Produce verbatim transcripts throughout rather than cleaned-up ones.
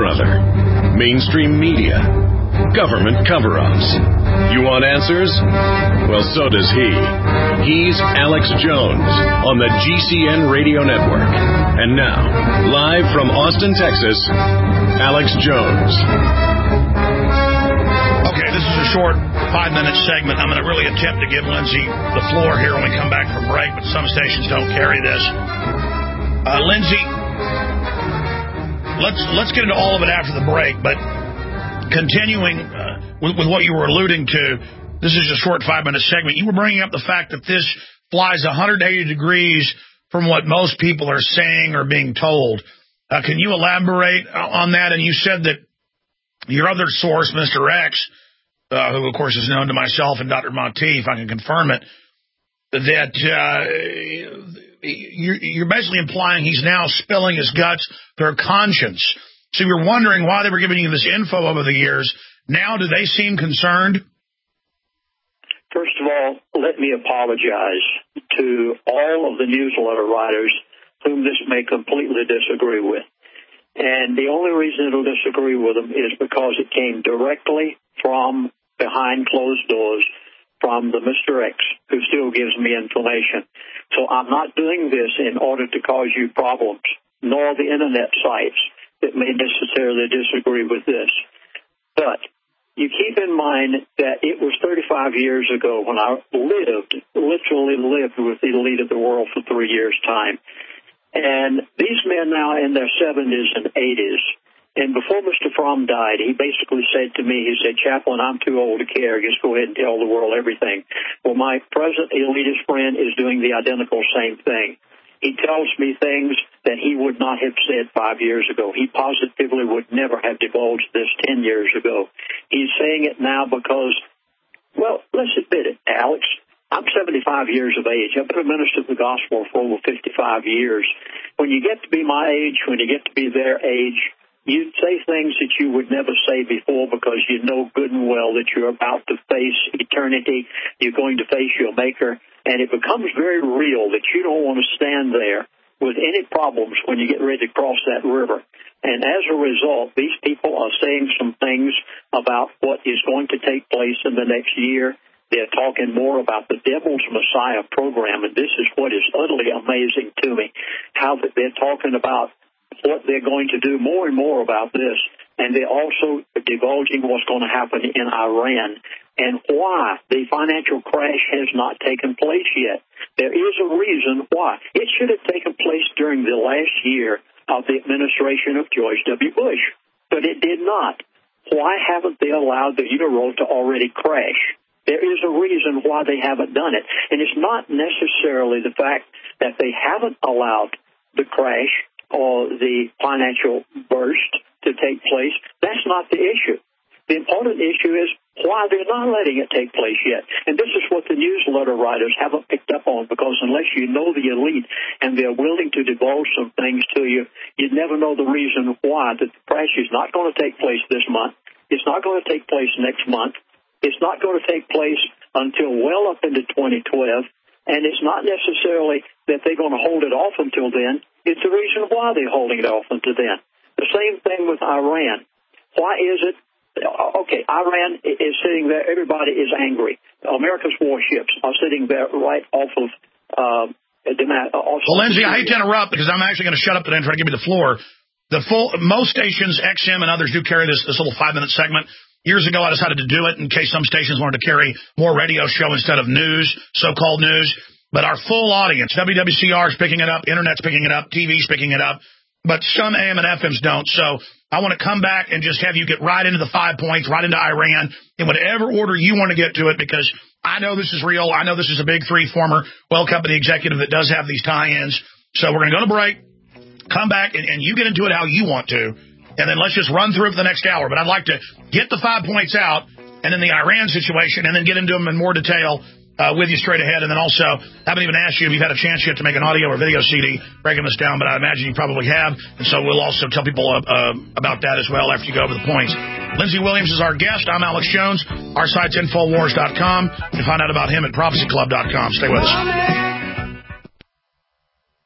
other. Mainstream media. Government cover-ups. You want answers? Well, so does he. He's Alex Jones on the G C N Radio Network. And now, live from Austin, Texas, Alex Jones. Okay, this is a short five-minute segment. I'm going to really attempt to give Lindsay the floor here when we come back from break, but some stations don't carry this. Uh, Lindsay, let's let's get into all of it after the break, but continuing uh, with, with what you were alluding to, this is a short five-minute segment. You were bringing up the fact that this flies one hundred eighty degrees from what most people are saying or being told. Uh, can you elaborate on that? And you said that your other source, Mister X, uh, who, of course, is known to myself and Doctor Monteith, if I can confirm it, that uh, you're, you're basically implying he's now spilling his guts, their conscience. So you were wondering why they were giving you this info over the years. Now, do they seem concerned? First of all, let me apologize to all of the newsletter writers whom this may completely disagree with. And the only reason it'll disagree with them is because it came directly from behind closed doors from the Mister X, who still gives me information. So I'm not doing this in order to cause you problems, nor the Internet sites that may necessarily disagree with this. But you keep in mind that it was thirty-five years ago when I lived, literally lived with the elite of the world for three years' time. And these men now in their seventies and eighties, and before Mister Fromm died, he basically said to me, he said, Chaplain, I'm too old to care. Just go ahead and tell the world everything. Well, my present elitist friend is doing the identical same thing. He tells me things that he would not have said five years ago. He positively would never have divulged this ten years ago. He's saying it now because, well, let's admit it, Alex. I'm seventy-five years of age. I've been a minister of the gospel for over fifty-five years. When you get to be my age, when you get to be their age, you say things that you would never say before because you know good and well that you're about to face eternity. You're going to face your Maker. And it becomes very real that you don't want to stand there with any problems when you get ready to cross that river. And as a result, these people are saying some things about what is going to take place in the next year. They're talking more about the Devil's Messiah program, and this is what is utterly amazing to me, how that they're talking about what they're going to do more and more about this, and they're also divulging what's going to happen in Iran and why the financial crash has not taken place yet. There is a reason why. It should have taken place during the last year of the administration of George W. Bush, but it did not. Why haven't they allowed the euro to already crash? There is a reason why they haven't done it, and it's not necessarily the fact that they haven't allowed the crash or the financial burst to take place. That's not the issue. The important issue is why they're not letting it take place yet. And this is what the newsletter writers haven't picked up on, because unless you know the elite and they're willing to divulge some things to you, you'd never know the reason why that the crash is not going to take place this month. It's not going to take place next month. It's not going to take place until well up into twenty twelve. And it's not necessarily that they're going to hold it off until then. It's the reason why they're holding it off until then. The same thing with Iran. Why is it? Okay, Iran is sitting there. Everybody is angry. America's warships are sitting there right off of uh, Damascus. Well, Lindsay, I hate to interrupt because I'm actually going to shut up today and try to give you the floor. The full, most stations, X M and others, do carry this, this little five-minute segment. Years ago, I decided to do it in case some stations wanted to carry more radio show instead of news, so-called news. But our full audience, W W C R is picking it up, Internet's picking it up, T V's picking it up, but some A M and F Ms don't. So I want to come back and just have you get right into the five points, right into Iran, in whatever order you want to get to it, because I know this is real. I know this is a big three former Well Company executive that does have these tie-ins. So we're going to go to break, come back, and, and you get into it how you want to. And then let's just run through it for the next hour. But I'd like to get the five points out, and then the Iran situation, and then get into them in more detail uh, with you straight ahead. And then also, I haven't even asked you if you've had a chance yet to make an audio or video C D breaking this down, but I imagine you probably have. And so we'll also tell people uh, uh, about that as well after you go over the points. Lindsay Williams is our guest. I'm Alex Jones. Our site's Infowars dot com. You can find out about him at Prophecy Club dot com. Stay with us.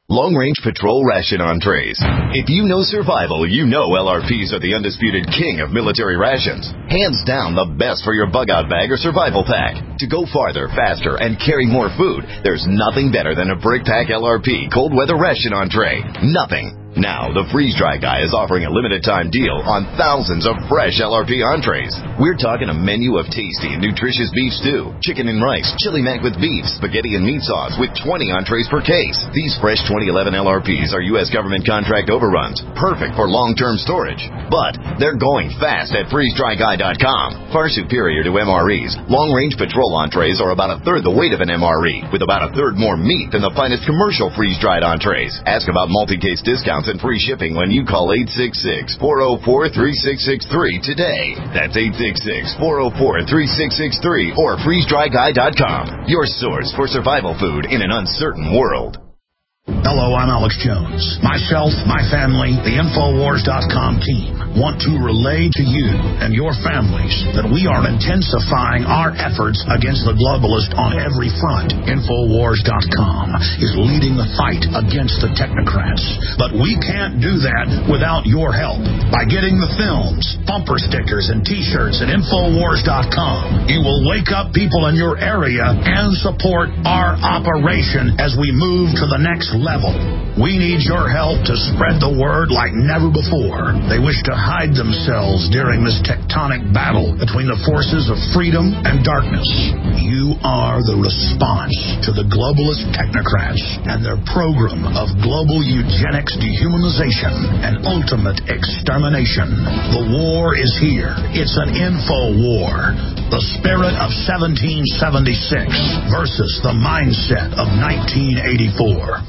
Long-range patrol ration entrees. If you know survival, you know L R Ps are the undisputed king of military rations. Hands down the best for your bug-out bag or survival pack. To go farther, faster, and carry more food, there's nothing better than a BrickPack L R P cold weather ration entree. Nothing. Now, the Freeze Dry Guy is offering a limited-time deal on thousands of fresh L R P entrees. We're talking a menu of tasty and nutritious beef stew, chicken and rice, chili mac with beef, spaghetti and meat sauce with twenty entrees per case. These fresh twenty eleven L R Ps are U S government contract overruns, perfect for long-term storage. But they're going fast at freeze dry guy dot com. Far superior to M R Es, long-range patrol entrees are about a third the weight of an M R E, with about a third more meat than the finest commercial freeze-dried entrees. Ask about multi-case discounts and free shipping when you call eight six six, four oh four, three six six three today. That's eight six six, four oh four, three six six three or freeze dry guy dot com. Your source for survival food in an uncertain world. Hello, I'm Alex Jones. Myself, my family, the Infowars dot com team want to relay to you and your families that we are intensifying our efforts against the globalist on every front. Infowars dot com is leading the fight against the technocrats. But we can't do that without your help. By getting the films, bumper stickers, and T-shirts at Infowars dot com, you will wake up people in your area and support our operation as we move to the next level. We need your help to spread the word like never before. They wish to hide themselves during this tectonic battle between the forces of freedom and darkness. You are the response to the globalist technocrats and their program of global eugenics, dehumanization, and ultimate extermination. The war is here. It's an info war. The spirit of seventeen seventy-six versus the mindset of nineteen eighty-four.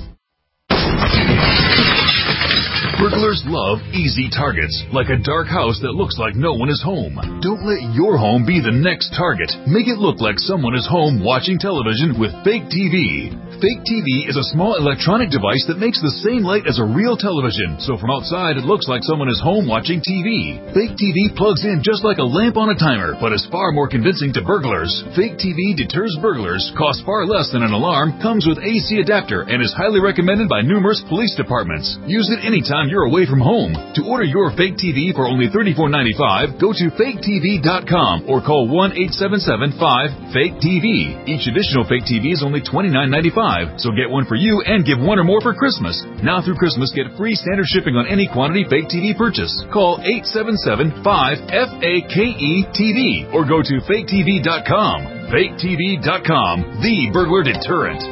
Burglars love easy targets, like a dark house that looks like no one is home. Don't let your home be the next target. Make it look like someone is home watching television with Fake T V. Fake T V is a small electronic device that makes the same light as a real television, so from outside it looks like someone is home watching T V. Fake T V plugs in just like a lamp on a timer, but is far more convincing to burglars. Fake T V deters burglars, costs far less than an alarm, comes with A C adapter, and is highly recommended by numerous police departments. Use it anytime you're away from home. To order your Fake T V for only thirty-four ninety-five, go to fake T V dot com or call one eight seven seven, five, fake T V. Each additional Fake T V is only twenty-nine ninety-five, so get one for you and give one or more for Christmas. Now through Christmas, get free standard shipping on any quantity Fake T V purchase. Call eight seven seven, five, F A K E T V or go to fake T V dot com. fake T V dot com, the burglar deterrent.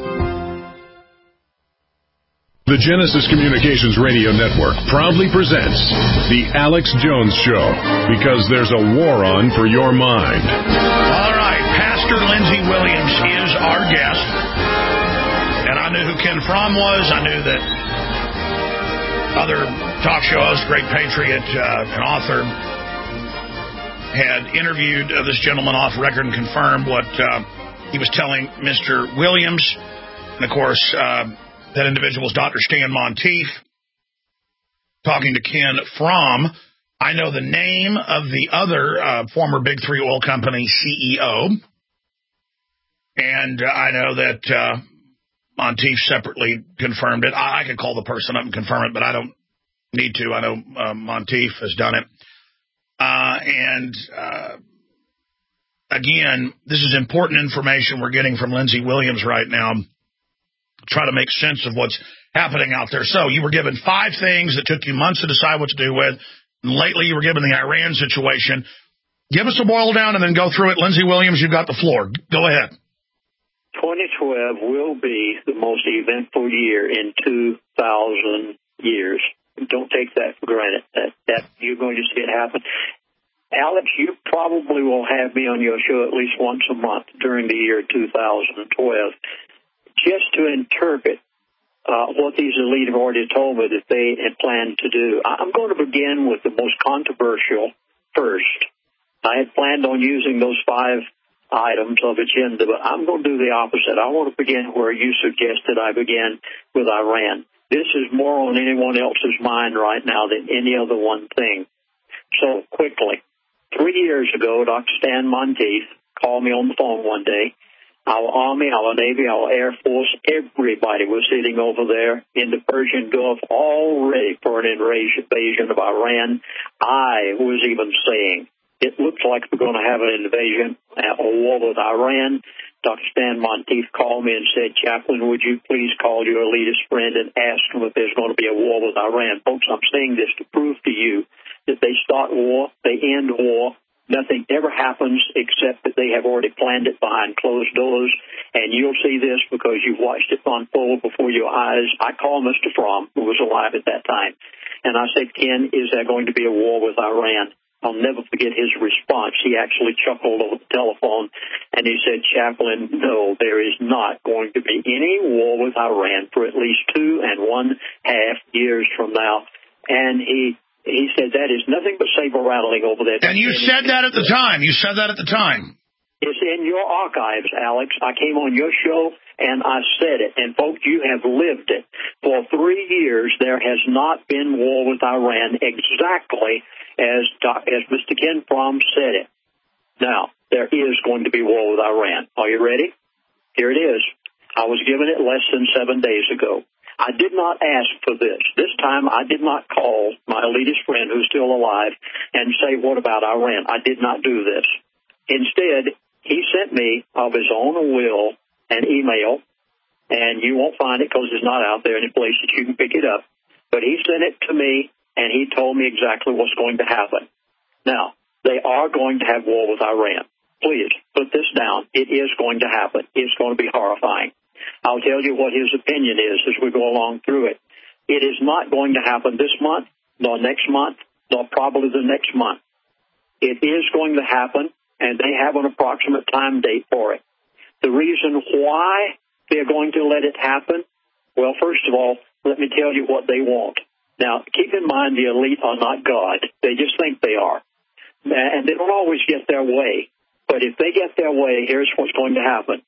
The Genesis Communications Radio Network proudly presents The Alex Jones Show, because there's a war on for your mind. All right, Pastor Lindsey Williams is our guest. And I knew who Ken Fromm was. I knew that other talk show host, great patriot, uh, and author, had interviewed uh, this gentleman off record and confirmed what uh, he was telling Mister Williams. And, of course, uh, that individual was Doctor Stan Monteith talking to Ken Fromm. I know the name of the other uh, former Big Three oil company C E O. And uh, I know that uh, Monteith separately confirmed it. I, I could call the person up and confirm it, but I don't need to. I know uh, Monteith has done it. Uh, and, uh, again, this is important information we're getting from Lindsey Williams right now. Try to make sense of what's happening out there. So you were given five things that took you months to decide what to do with. And lately you were given the Iran situation. Give us a boil down and then go through it. Lindsey Williams, you've got the floor. Go ahead. twenty twelve will be the most eventful year in two thousand years. Don't take that for granted. That, that you're going to see it happen. Alex, you probably will have me on your show at least once a month during the year two thousand twelve. Just to interpret uh, what these elite have already told me that they had planned to do. I'm going to begin with the most controversial first. I had planned on using those five items of agenda, but I'm going to do the opposite. I want to begin where you suggested I begin, with Iran. This is more on anyone else's mind right now than any other one thing. So quickly, three years ago, Doctor Stan Monteith called me on the phone one day. Our Army, our Navy, our Air Force, everybody was sitting over there in the Persian Gulf all ready for an invasion of Iran. I was even saying, it looks like we're going to have an invasion, a war with Iran. Doctor Stan Monteith called me and said, Chaplain, would you please call your elitist friend and ask him if there's going to be a war with Iran? Folks, I'm saying this to prove to you that they start war, they end war. Nothing ever happens except that they have already planned it behind closed doors. And you'll see this because you've watched it unfold before your eyes. I called Mister Fromm, who was alive at that time, and I said, Ken, is there going to be a war with Iran? I'll never forget his response. He actually chuckled over the telephone, and he said, Chaplain, no, there is not going to be any war with Iran for at least two and one half years from now. And he he said, that is nothing but saber rattling over there. And you said that at the time. You said that at the time. It's in your archives, Alex. I came on your show, and I said it. And, folks, you have lived it. For three years, there has not been war with Iran exactly as as Mister Ken Fromm said it. Now, there is going to be war with Iran. Are you ready? Here it is. I was given it less than seven days ago. I did not ask for this. This time, I did not call my elitist friend who's still alive and say, what about Iran? I did not do this. Instead, he sent me, of his own will, an email, and you won't find it because it's not out there any place that you can pick it up. But he sent it to me, and he told me exactly what's going to happen. Now, they are going to have war with Iran. Please, put this down. It is going to happen. It's going to be horrifying. I'll tell you what his opinion is as we go along through it. It is not going to happen this month, nor next month, nor probably the next month. It is going to happen, and they have an approximate time date for it. The reason why they're going to let it happen, well, first of all, let me tell you what they want. Now, keep in mind the elite are not God. They just think they are. And they don't always get their way. But if they get their way, here's what's going to happen.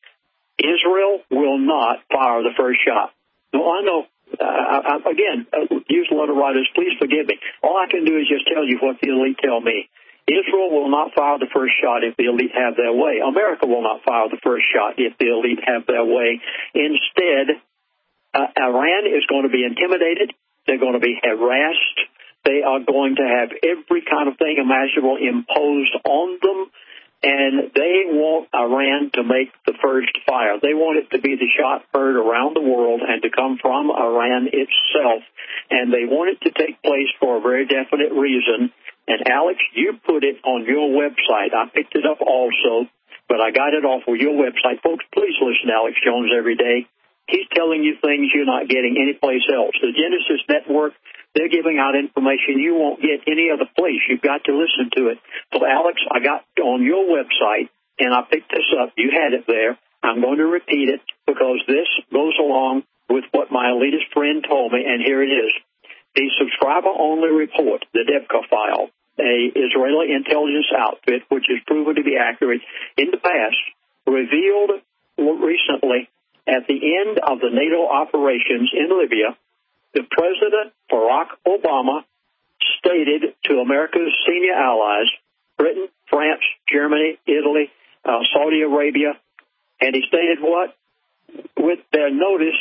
Israel will not fire the first shot. No, I know. Uh, I, again, uh, use letter writers, please forgive me. All I can do is just tell you what the elite tell me. Israel will not fire the first shot if the elite have their way. America will not fire the first shot if the elite have their way. Instead, uh, Iran is going to be intimidated. They're going to be harassed. They are going to have every kind of thing imaginable imposed on them. And they want Iran to make the first fire. They want it to be the shot heard around the world and to come from Iran itself. And they want it to take place for a very definite reason. And, Alex, you put it on your website. I picked it up also, but I got it off of your website. Folks, please listen to Alex Jones every day. He's telling you things you're not getting anyplace else. The Genesis Network, they're giving out information you won't get any other place. You've got to listen to it. So, Alex, I got on your website, and I picked this up. You had it there. I'm going to repeat it because this goes along with what my elitist friend told me, and here it is. The subscriber-only report, the Debka file, a Israeli intelligence outfit, which is proven to be accurate in the past, revealed recently at the end of the NATO operations in Libya, the President Barack Obama stated to America's senior allies, Britain, France, Germany, Italy, uh, Saudi Arabia, and he stated what? With their notice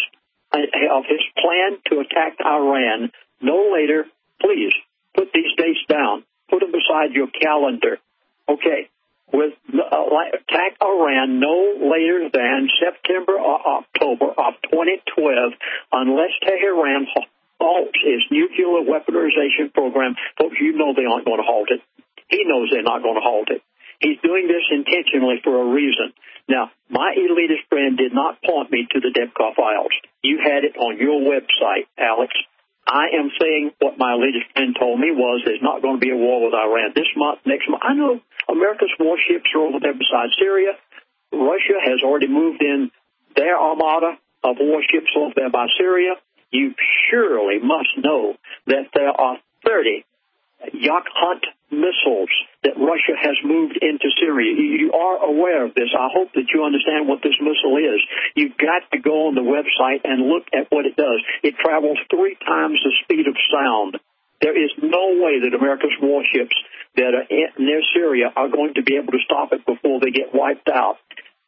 of his plan to attack Iran no later, please, put these dates down. Put them beside your calendar. Okay. With uh, attack Iran no later than September or October of twenty twelve, unless Tehran halts its nuclear weaponization program. Folks, you know they aren't going to halt it. He knows they're not going to halt it. He's doing this intentionally for a reason. Now, my elitist friend did not point me to the Debka files. You had it on your website, Alex. I am saying what my elitist friend told me was there's not going to be a war with Iran this month, next month. I know America's warships are over there beside Syria. Russia has already moved in their armada of warships over there by Syria. You surely must know that there are thirty Yakup missiles that Russia has moved into Syria. You are aware of this. I hope that you understand what this missile is. You've got to go on the website and look at what it does. It travels three times the speed of sound. There is no way that America's warships that are near Syria are going to be able to stop it before they get wiped out.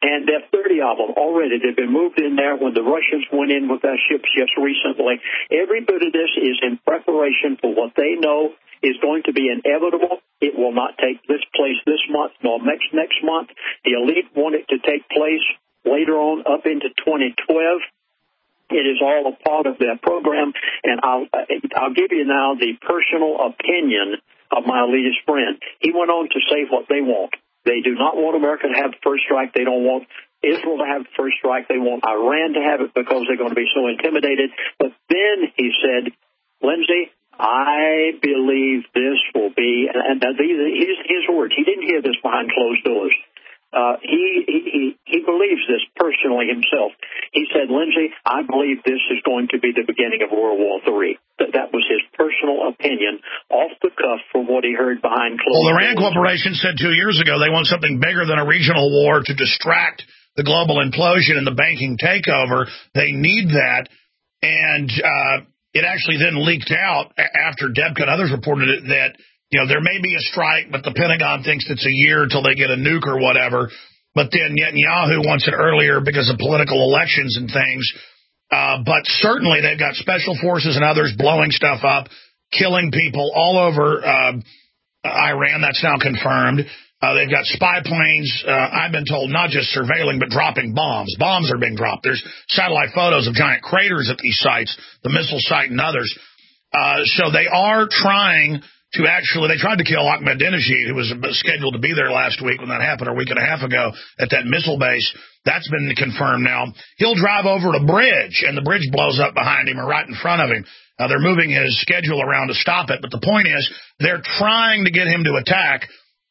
And there are thirty of them already. They've been moved in there when the Russians went in with their ships just recently. Every bit of this is in preparation for what they know is going to be inevitable. It will not take this place this month nor next next month. The elite want it to take place later on up into twenty twelve. It is all a part of their program. And I'll, I'll give you now the personal opinion of my elitist friend. He went on to say what they want. They do not want America to have the first strike. They don't want Israel to have the first strike. They want Iran to have it because they're going to be so intimidated. But then he said, Lindsay, I believe this will be, and these are his, his words. He didn't hear this behind closed doors. Uh, he, he he believes this personally himself. He said, Lindsay, I believe this is going to be the beginning of World War Three. That, that was his personal opinion off the cuff from what he heard behind closed doors. Well, the Rand Corporation said two years ago they want something bigger than a regional war to distract the global implosion and the banking takeover. They need that. And uh, it actually then leaked out after Debka and others reported it that, you know, there may be a strike, but the Pentagon thinks it's a year until they get a nuke or whatever. But then Netanyahu wants it earlier because of political elections and things. Uh, but certainly they've got special forces and others blowing stuff up, killing people all over uh, Iran. That's now confirmed. Uh, they've got spy planes, uh, I've been told, not just surveilling, but dropping bombs. Bombs are being dropped. There's satellite photos of giant craters at these sites, the missile site and others. Uh, so they are trying to actually, they tried to kill Ahmadinejad, who was scheduled to be there last week when that happened, or a week and a half ago, at that missile base. That's been confirmed now. He'll drive over a bridge, and the bridge blows up behind him or right in front of him. Uh, they're moving his schedule around to stop it, but the point is, they're trying to get him to attack,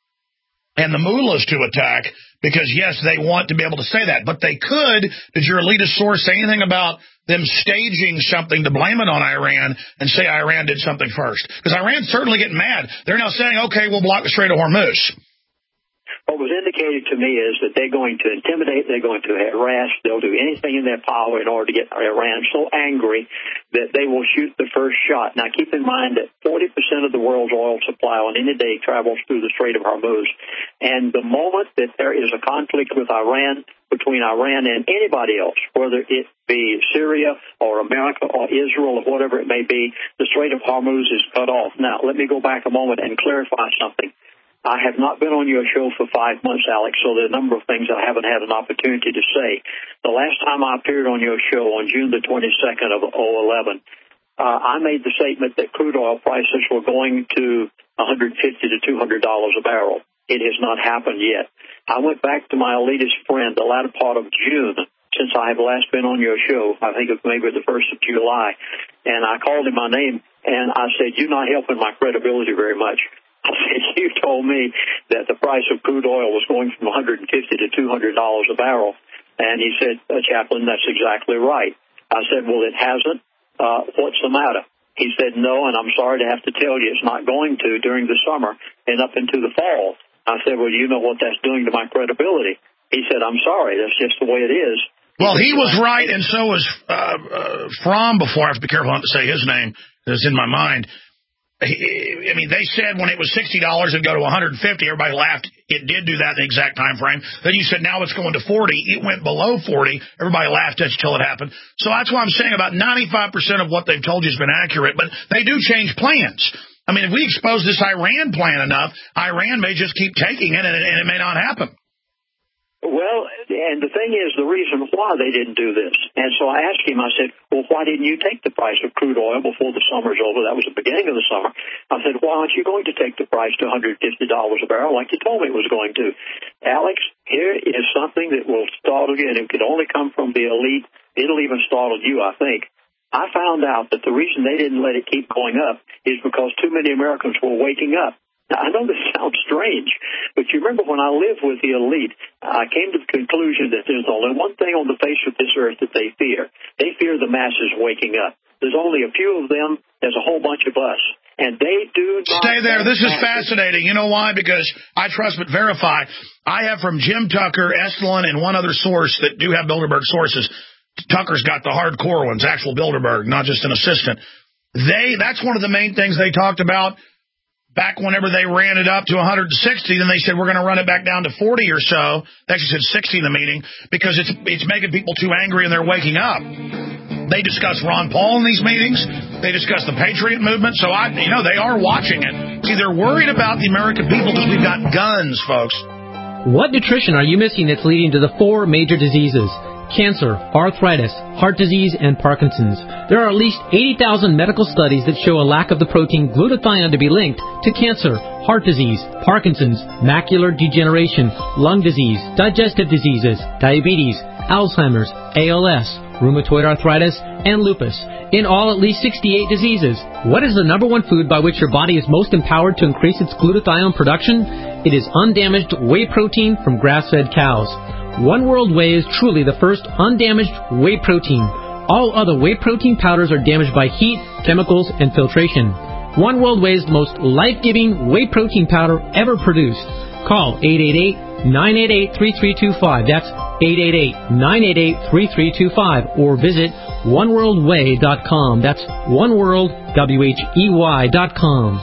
and the mullahs to attack, because, yes, they want to be able to say that. But they could, did your elitist source say anything about them staging something to blame it on Iran and say Iran did something first? Because Iran's certainly getting mad. They're now saying, okay, we'll block the Strait of Hormuz. What was indicated to me is that they're going to intimidate, they're going to harass, they'll do anything in their power in order to get Iran so angry that they will shoot the first shot. Now, keep in mind that forty percent of the world's oil supply on any day travels through the Strait of Hormuz. And the moment that there is a conflict with Iran, between Iran and anybody else, whether it be Syria or America or Israel or whatever it may be, the Strait of Hormuz is cut off. Now, let me go back a moment and clarify something. I have not been on your show for five months, Alex, so there are a number of things I haven't had an opportunity to say. The last time I appeared on your show on June the twenty-second of oh eleven, uh, I made the statement that crude oil prices were going to one hundred fifty to two hundred dollars a barrel. It has not happened yet. I went back to my elitist friend the latter part of June, since I have last been on your show. I think it was maybe the first of July. And I called him my name, and I said, you're not helping my credibility very much. I said, you told me that the price of crude oil was going from one hundred fifty to two hundred dollars a barrel. And he said, uh, Chaplain, that's exactly right. I said, well, it hasn't. Uh, what's the matter? He said, no, and I'm sorry to have to tell you, it's not going to during the summer and up into the fall. I said, well, you know what that's doing to my credibility. He said, I'm sorry, that's just the way it is. Well, he was right, and so was uh, uh, Fromm before. I have to be careful not to say his name. It's in my mind. I mean, they said when it was sixty dollars it'd go to one hundred fifty dollars. Everybody laughed. It did do that in the exact time frame. Then you said now it's going to forty. It went below forty. Everybody laughed at you until it happened. So that's why I'm saying about ninety-five percent of what they've told you has been accurate. But they do change plans. I mean, if we expose this Iran plan enough, Iran may just keep taking it, and it, and it may not happen. Well, and the thing is, the reason why they didn't do this. And so I asked him, I said, well, why didn't you take the price of crude oil before the summer's over? That was the beginning of the summer. I said, why aren't you going to take the price to one hundred fifty dollars a barrel like you told me it was going to? Alex, here is something that will startle you, and it could only come from the elite. It'll even startle you, I think. I found out that the reason they didn't let it keep going up is because too many Americans were waking up. Now, I know this sounds strange, but you remember when I lived with the elite, I came to the conclusion that there's only one thing on the face of this earth that they fear. They fear the masses waking up. There's only a few of them. There's a whole bunch of us. And they do not... Stay there. This is fascinating. You know why? Because I trust but verify. I have from Jim Tucker, Estlin, and one other source that do have Bilderberg sources. Tucker's got the hardcore ones, actual Bilderberg, not just an assistant. They That's one of the main things they talked about. back whenever they ran it up to one hundred sixty, then they said we're going to run it back down to forty or so. They actually said sixty in the meeting because it's it's making people too angry and they're waking up. They discuss Ron Paul in these meetings. They discuss the Patriot movement. So, I, you know, they are watching it. See, they're worried about the American people because we've got guns, folks. What nutrition are you missing that's leading to the four major diseases? Cancer, arthritis, heart disease, and Parkinson's. There are at least eighty thousand medical studies that show a lack of the protein glutathione to be linked to cancer, heart disease, Parkinson's, macular degeneration, lung disease, digestive diseases, diabetes, Alzheimer's, A L S, rheumatoid arthritis, and lupus. In all, at least sixty-eight diseases. What is the number one food by which your body is most empowered to increase its glutathione production? It is undamaged whey protein from grass-fed cows. One World Whey is truly the first undamaged whey protein. All other whey protein powders are damaged by heat, chemicals, and filtration. One World Whey is the most life-giving whey protein powder ever produced. Call eight eight eight, nine eight eight, three three two five. That's eight eight eight, nine eight eight, three three two five. Or visit one world way dot com. That's oneworld, W H E Y dot com.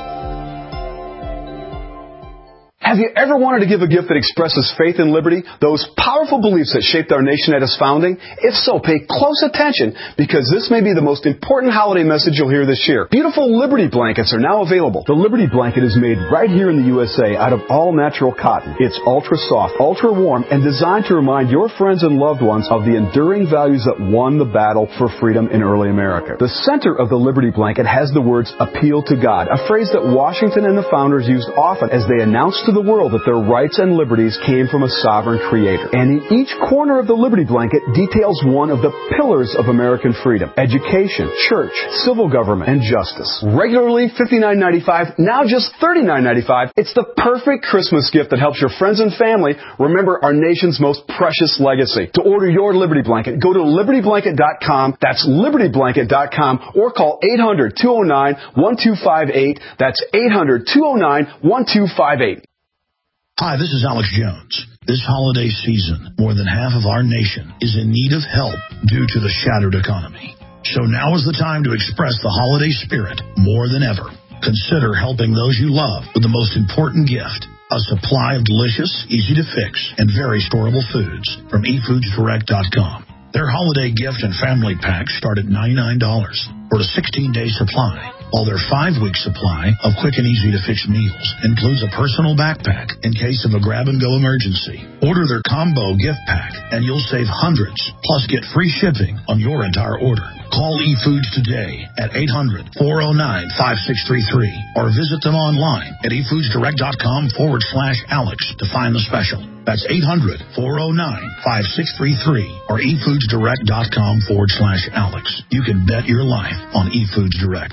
Have you ever wanted to give a gift that expresses faith and liberty, those powerful beliefs that shaped our nation at its founding? If so, pay close attention because this may be the most important holiday message you'll hear this year. Beautiful Liberty blankets are now available. The Liberty blanket is made right here in the U S A out of all-natural cotton. It's ultra-soft, ultra-warm, and designed to remind your friends and loved ones of the enduring values that won the battle for freedom in early America. The center of the Liberty blanket has the words, "Appeal to God," a phrase that Washington and the founders used often as they announced to the world that their rights and liberties came from a sovereign creator. And in each corner of the Liberty blanket details one of the pillars of American freedom: education, church, civil government, and justice. Regularly fifty-nine ninety-five, now just thirty-nine ninety-five. It's the perfect Christmas gift that helps your friends and family remember our nation's most precious legacy. To order your Liberty blanket, go to liberty blanket dot com. That's liberty blanket dot com, or call eight hundred, two oh nine, one two five eight. That's eight hundred, two oh nine, one two five eight. Hi, this is Alex Jones. This holiday season, more than half of our nation is in need of help due to the shattered economy. So now is the time to express the holiday spirit more than ever. Consider helping those you love with the most important gift, a supply of delicious, easy-to-fix, and very storable foods from e foods direct dot com. Their holiday gift and family packs start at ninety-nine dollars for a sixteen-day supply, while their five-week supply of quick and easy-to-fix meals includes a personal backpack in case of a grab-and-go emergency. Order their combo gift pack, and you'll save hundreds, plus get free shipping on your entire order. Call eFoods today at eight hundred, four oh nine, five six three three, or visit them online at e foods direct dot com forward slash Alex to find the special. That's eight hundred, four oh nine, five six three three, or e foods direct dot com forward slash Alex. You can bet your life on eFoods Direct.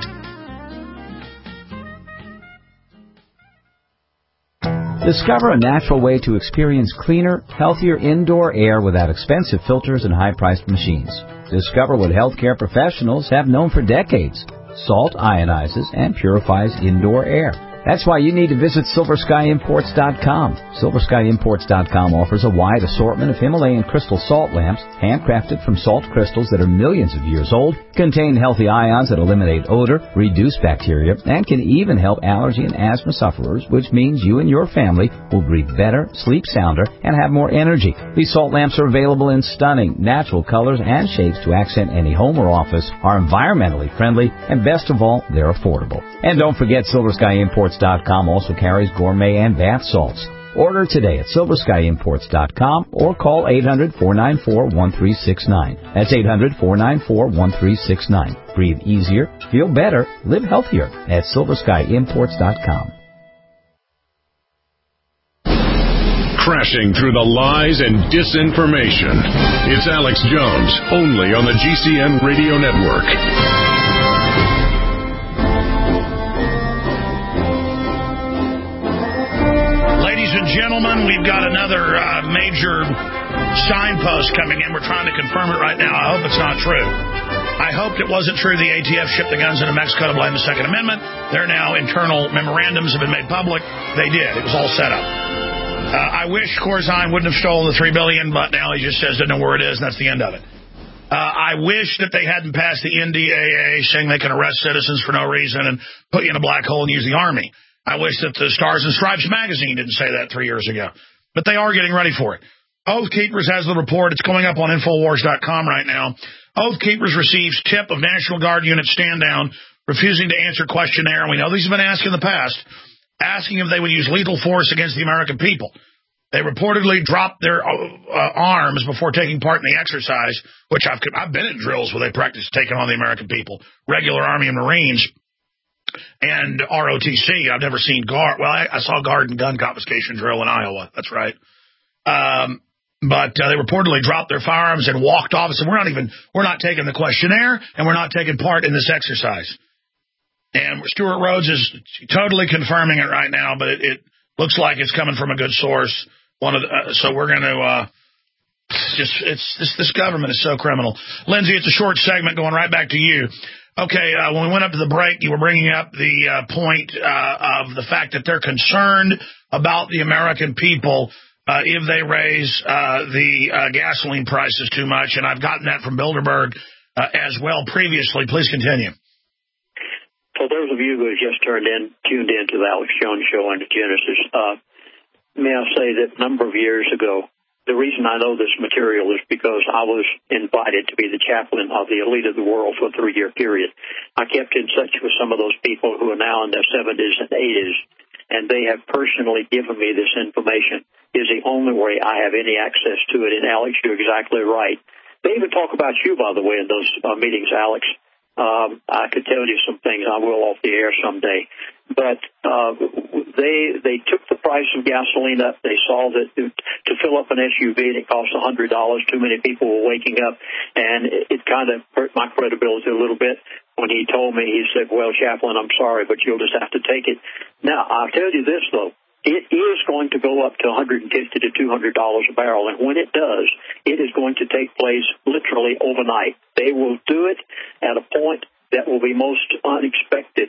Discover a natural way to experience cleaner, healthier indoor air without expensive filters and high-priced machines. Discover what healthcare professionals have known for decades. Salt ionizes and purifies indoor air. That's why you need to visit silver sky imports dot com. silver sky imports dot com offers a wide assortment of Himalayan crystal salt lamps, handcrafted from salt crystals that are millions of years old, contain healthy ions that eliminate odor, reduce bacteria, and can even help allergy and asthma sufferers, which means you and your family will breathe better, sleep sounder, and have more energy. These salt lamps are available in stunning, natural colors and shapes to accent any home or office, are environmentally friendly, and best of all, they're affordable. And don't forget, silver sky imports dot com also carries gourmet and bath salts. Order today at silver sky imports dot com or call eight hundred, four nine four, one three six nine. That's eight hundred, four nine four, one three six nine. Breathe easier, feel better, live healthier at silver sky imports dot com. Crashing through the lies and disinformation. It's Alex Jones, only on the G C N Radio Network. Gentlemen, we've got another uh, major signpost coming in. We're trying to confirm it right now. I hope it's not true. I hoped it wasn't true the A T F shipped the guns into Mexico to blame the Second Amendment. They're now internal memorandums have been made public. They did. It was all set up. Uh, I wish Corzine wouldn't have stolen the three billion dollars, but now he just says doesn't know where it is, and that's the end of it. Uh, I wish that they hadn't passed the N D A A saying they can arrest citizens for no reason and put you in a black hole and use the Army. I wish that the Stars and Stripes magazine didn't say that three years ago. But they are getting ready for it. Oath Keepers has the report. It's going up on Infowars dot com right now. Oath Keepers receives tip of National Guard unit stand down, refusing to answer questionnaire. And we know these have been asked in the past, asking if they would use lethal force against the American people. They reportedly dropped their uh, arms before taking part in the exercise, which I've, I've been in drills where they practice taking on the American people, regular Army and Marines. And R O T C, I've never seen guard. Well, I, I saw guard and gun confiscation drill in Iowa. That's right. Um, but uh, they reportedly dropped their firearms and walked off and said, we're not even, we're not taking the questionnaire and we're not taking part in this exercise. And Stuart Rhodes is totally confirming it right now, but it, it looks like it's coming from a good source. One of the, uh, so we're going to uh, just, it's this, this government is so criminal. Lindsay, it's a short segment going right back to you. Okay, uh, when we went up to the break, you were bringing up the uh, point uh, of the fact that they're concerned about the American people uh, if they raise uh, the uh, gasoline prices too much, and I've gotten that from Bilderberg uh, as well previously. Please continue. For those of you who have just turned in, tuned in to the Alex Jones Show on Genesis, uh, may I say that a number of years ago, the reason I know this material is because I was invited to be the chaplain of the elite of the world for a three-year period. I kept in touch with some of those people who are now in their seventies and eighties, and they have personally given me this information. It is the only way I have any access to it. And, Alex, you're exactly right. They even talk about you, by the way, in those uh, meetings, Alex. Um, I could tell you some things. I will off the air someday. But uh, they they took the price of gasoline up. They saw that to, to fill up an S U V, it cost one hundred dollars. Too many people were waking up, and it, it kind of hurt my credibility a little bit when he told me, he said, well, Chaplain, I'm sorry, but you'll just have to take it. Now, I'll tell you this, though. It is going to go up to one hundred fifty to two hundred dollars a barrel, and when it does, it is going to take place literally overnight. They will do it at a point that will be most unexpected.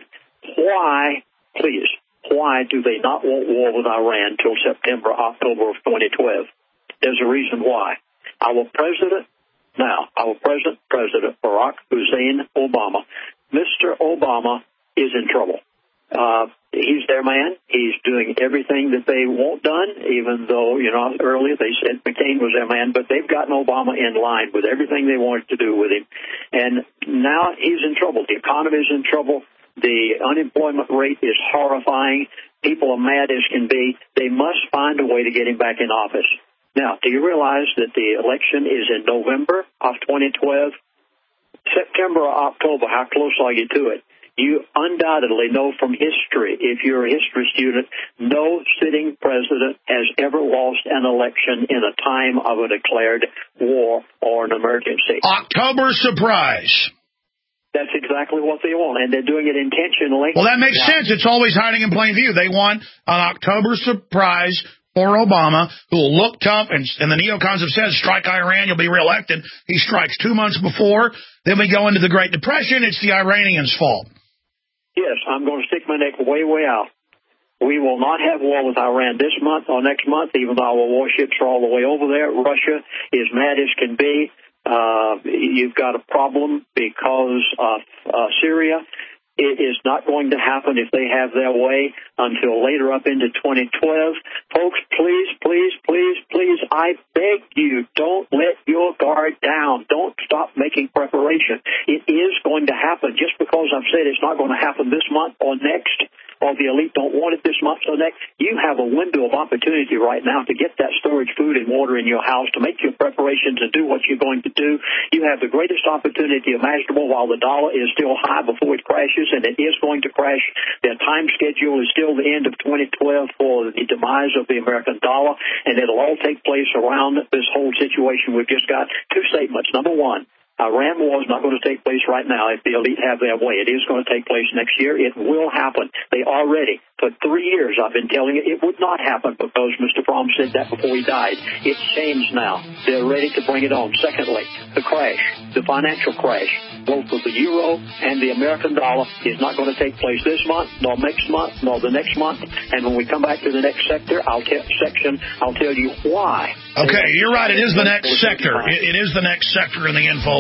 Why, please, why do they not want war with Iran till September, October of twenty twelve? There's a reason why. Our president, now, our president, President Barack Hussein Obama, Mister Obama is in trouble. Uh, he's their man. He's doing everything that they want done, even though, you know, earlier they said McCain was their man, but they've gotten Obama in line with everything they wanted to do with him. And now he's in trouble. The economy is in trouble. The unemployment rate is horrifying. People are mad as can be. They must find a way to get him back in office. Now, do you realize that the election is in November of twenty twelve? September or October, how close are you to it? You undoubtedly know from history, if you're a history student, no sitting president has ever lost an election in a time of a declared war or an emergency. October surprise. That's exactly what they want, and they're doing it intentionally. Well, that makes now, sense. It's always hiding in plain view. They want an October surprise for Obama, who will look tough, and, and the neocons have said, strike Iran, you'll be reelected. He strikes two months before. Then we go into the Great Depression. It's the Iranians' fault. Yes, I'm going to stick my neck way, way out. We will not have war with Iran this month or next month, even though our warships are all the way over there. Russia is mad as can be. Uh, you've got a problem because of uh, Syria. It is not going to happen if they have their way until later up into twenty twelve. Folks, please, please, please, please, I beg you, don't let your guard down. Don't stop making preparation. It is going to happen. Just because I've said it's not going to happen this month or next, or the elite don't want it this month or next, you have a window of opportunity right now to get that storage food and water in your house, to make your preparations and do what you're going to do. You have the greatest opportunity imaginable while the dollar is still high before it crashes, and it is going to crash. Their time schedule is still the end of twenty twelve for the demise of the American dollar, and it'll all take place around this whole situation we've just got. Two statements. Number one, Iran war is not going to take place right now if the elite have their way. It is going to take place next year. It will happen. They are ready. For three years, I've been telling you it would not happen because Mister Fromm said that before he died. It's changed now. They're ready to bring it on. Secondly, the crash, the financial crash, both of the euro and the American dollar, is not going to take place this month, nor next month, nor the next month. And when we come back to the next sector, I'll tell section, I'll tell you why. Okay, you're right. It is the next sector. It, it is the next sector in the info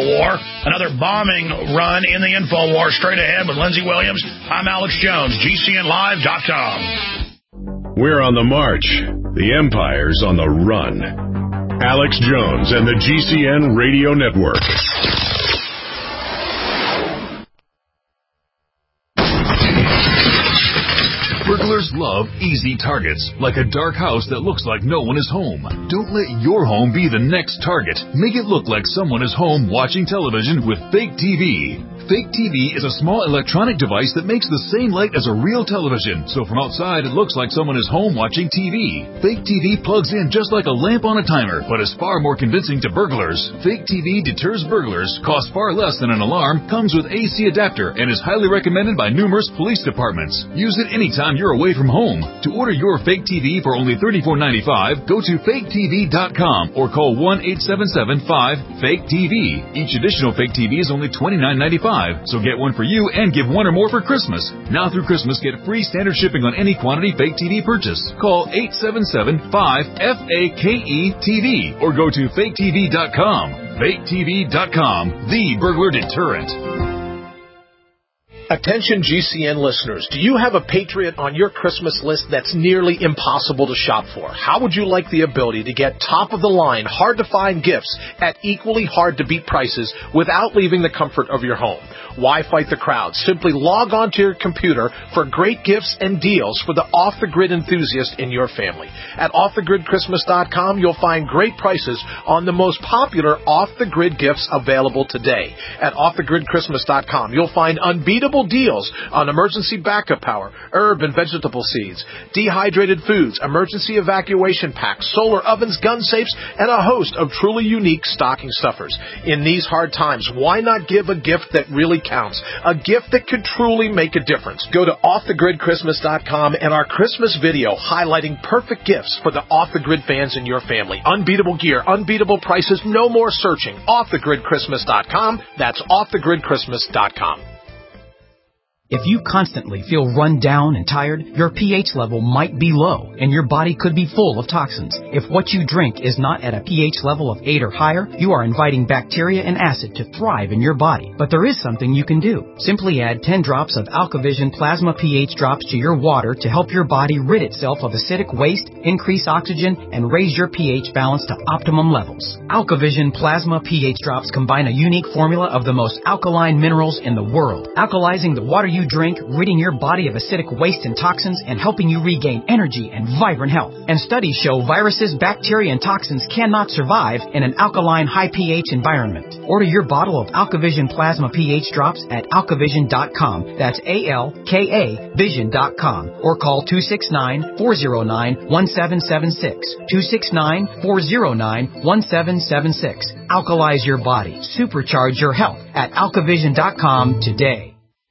InfoWar. Another bombing run in the InfoWar straight ahead with Lindsey Williams. I'm Alex Jones, G C N live dot com. We're on the march. The empire's on the run. Alex Jones and the G C N Radio Network. Burglars love easy targets, like a dark house that looks like no one is home. Don't let your home be the next target. Make it look like someone is home watching television with Fake T V. Fake T V is a small electronic device that makes the same light as a real television, so from outside it looks like someone is home watching T V. Fake T V plugs in just like a lamp on a timer, but is far more convincing to burglars. Fake T V deters burglars, costs far less than an alarm, comes with A C adapter, and is highly recommended by numerous police departments. Use it anytime you're away from home. To order your Fake T V for only thirty-four ninety-five, go to fake T V dot com or call one eight seven seven five fake T V. Each additional Fake T V is only twenty-nine ninety-five. So get one for you and give one or more for Christmas. Now through Christmas, get free standard shipping on any quantity Fake T V purchase. Call eight seven seven five F A K E T V or go to fake T V dot com. fake T V dot com, the burglar deterrent. Attention G C N listeners, do you have a Patriot on your Christmas list that's nearly impossible to shop for? How would you like the ability to get top-of-the-line, hard-to-find gifts at equally hard-to-beat prices without leaving the comfort of your home? Why fight the crowd? Simply log on to your computer for great gifts and deals for the off-the-grid enthusiast in your family. At off the grid christmas dot com, you'll find great prices on the most popular off-the-grid gifts available today. At off the grid christmas dot com, you'll find unbeatable deals on emergency backup power, herb and vegetable seeds, dehydrated foods, emergency evacuation packs, solar ovens, gun safes, and a host of truly unique stocking stuffers. In these hard times, why not give a gift that really counts? A gift that could truly make a difference. Go to off the grid christmas dot com and our Christmas video highlighting perfect gifts for the off-the-grid fans in your family. Unbeatable gear, unbeatable prices, no more searching. off the grid christmas dot com. That's off the grid christmas dot com. If you constantly feel run down and tired, your pH level might be low, and your body could be full of toxins. If what you drink is not at a pH level of eight or higher, you are inviting bacteria and acid to thrive in your body. But there is something you can do. Simply add ten drops of AlkaVision Plasma pH drops to your water to help your body rid itself of acidic waste, increase oxygen, and raise your pH balance to optimum levels. AlkaVision Plasma pH drops combine a unique formula of the most alkaline minerals in the world, alkalizing the water you drink, ridding your body of acidic waste and toxins, and helping you regain energy and vibrant health. And studies show viruses, bacteria, and toxins cannot survive in an alkaline, high pH environment. Order your bottle of AlkaVision Plasma pH drops at alka vision dot com. That's A L K A vision dot com. Or call two six nine, four zero nine, one seven seven six. two six nine, four zero nine, one seven seven six. Alkalize your body. Supercharge your health at alka vision dot com today.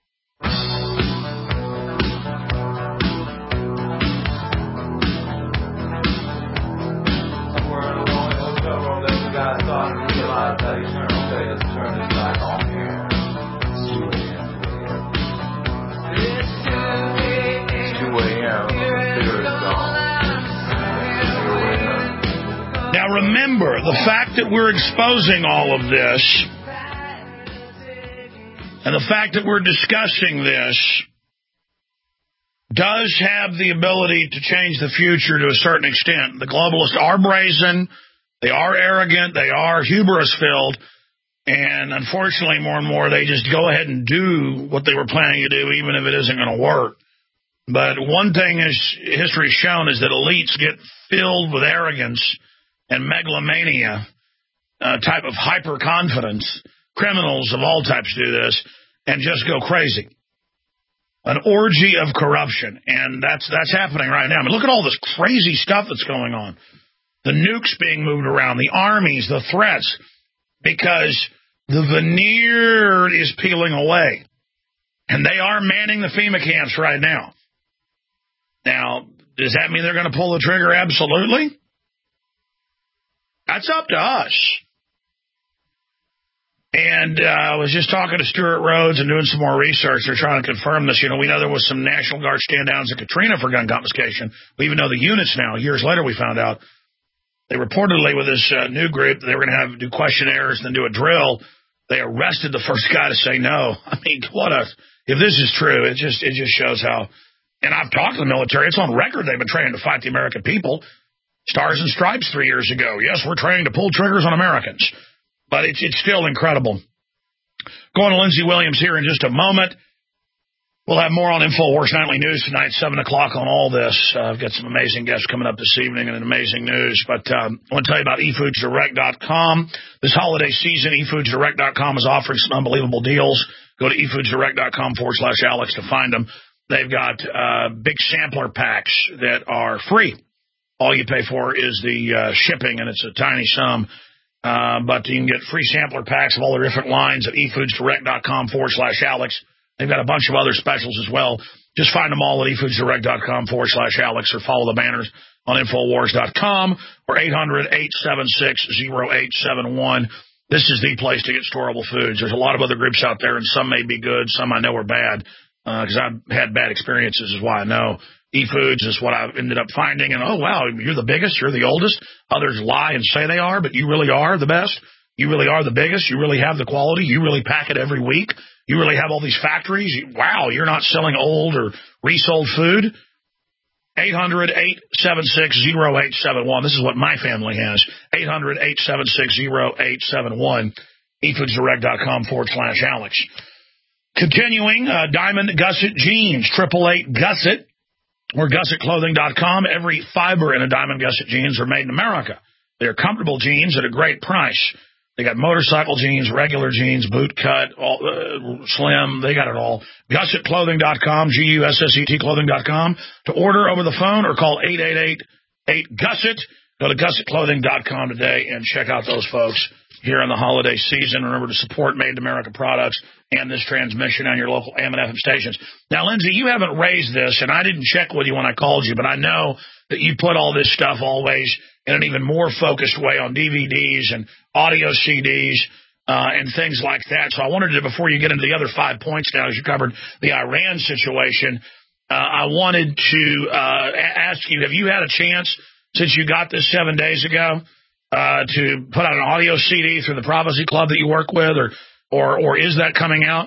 Now remember, the fact that we're exposing all of this, and the fact that we're discussing this, does have the ability to change the future to a certain extent. The globalists are brazen, they are arrogant, they are hubris-filled, and unfortunately, more and more, they just go ahead and do what they were planning to do, even if it isn't going to work. But one thing is history has shown is that elites get filled with arrogance and megalomania, uh, type of hyper-confidence. Criminals of all types do this and just go crazy. An orgy of corruption, and that's that's happening right now. I mean, look at all this crazy stuff that's going on. The nukes being moved around, the armies, the threats, because the veneer is peeling away. And they are manning the FEMA camps right now. Now, does that mean they're going to pull the trigger? Absolutely. That's up to us. And uh, I was just talking to Stuart Rhodes and doing some more research. They're trying to confirm this. You know, we know there was some National Guard stand-downs at Katrina for gun confiscation. We even know the units now. Years later, we found out they reportedly with this uh, new group, they were going to have do questionnaires and then do a drill they arrested the first guy to say no. I mean, what a, if this is true, it just, it just shows how, and I've talked to the military, it's on record they've been training to fight the American people. Stars and Stripes three years ago. Yes, we're training to pull triggers on Americans. But it's, it's still incredible. Going to Lindsey Williams here in just a moment. We'll have more on InfoWars Nightly News tonight, seven o'clock on all this. Uh, I've got some amazing guests coming up this evening and an amazing news. But um, I want to tell you about e foods direct dot com. This holiday season, e foods direct dot com is offering some unbelievable deals. Go to e foods direct dot com forward slash Alex to find them. They've got uh, big sampler packs that are free. All you pay for is the uh, shipping, and it's a tiny sum. Uh, but you can get free sampler packs of all the different lines at e foods direct dot com forward slash Alex. They've got a bunch of other specials as well. Just find them all at e foods direct dot com forward slash Alex or follow the banners on infowars dot com or eight hundred, eight seven six, zero eight seven one. This is the place to get storable foods. There's a lot of other groups out there, and some may be good, some I know are bad, because uh, I've had bad experiences is why I know. eFoods is what I've ended up finding, and oh, wow, you're the biggest, you're the oldest. Others lie and say they are, but you really are the best. You really are the biggest. You really have the quality. You really pack it every week. You really have all these factories. Wow, you're not selling old or resold food. eight hundred, eight seven six, zero eight seven one. This is what my family has. eight hundred, eight seven six, zero eight seven one. e foods direct dot com forward slash Alex. Continuing, uh, Diamond Gusset Jeans, triple eight Gusset, or gusset clothing dot com. Every fiber in a Diamond Gusset jeans are made in America. They're comfortable jeans at a great price. They got motorcycle jeans, regular jeans, boot cut, all, uh, slim. They got it all. gusset clothing dot com, G U S S E T clothing dot com. To order over the phone or call eight eight eight, eight, GUSSET. Go to gusset clothing dot com today and check out those folks here in the holiday season. Remember to support Made in America products and this transmission on your local A M and F M stations. Now, Lindsay, you haven't raised this, and I didn't check with you when I called you, but I know that you put all this stuff always in an even more focused way on D V Ds and audio C Ds uh, and things like that. So I wanted to, before you get into the other five points now, as you covered the Iran situation, uh, I wanted to uh, ask you, have you had a chance since you got this seven days ago uh, to put out an audio C D through the Prophecy Club that you work with, or, or, or is that coming out?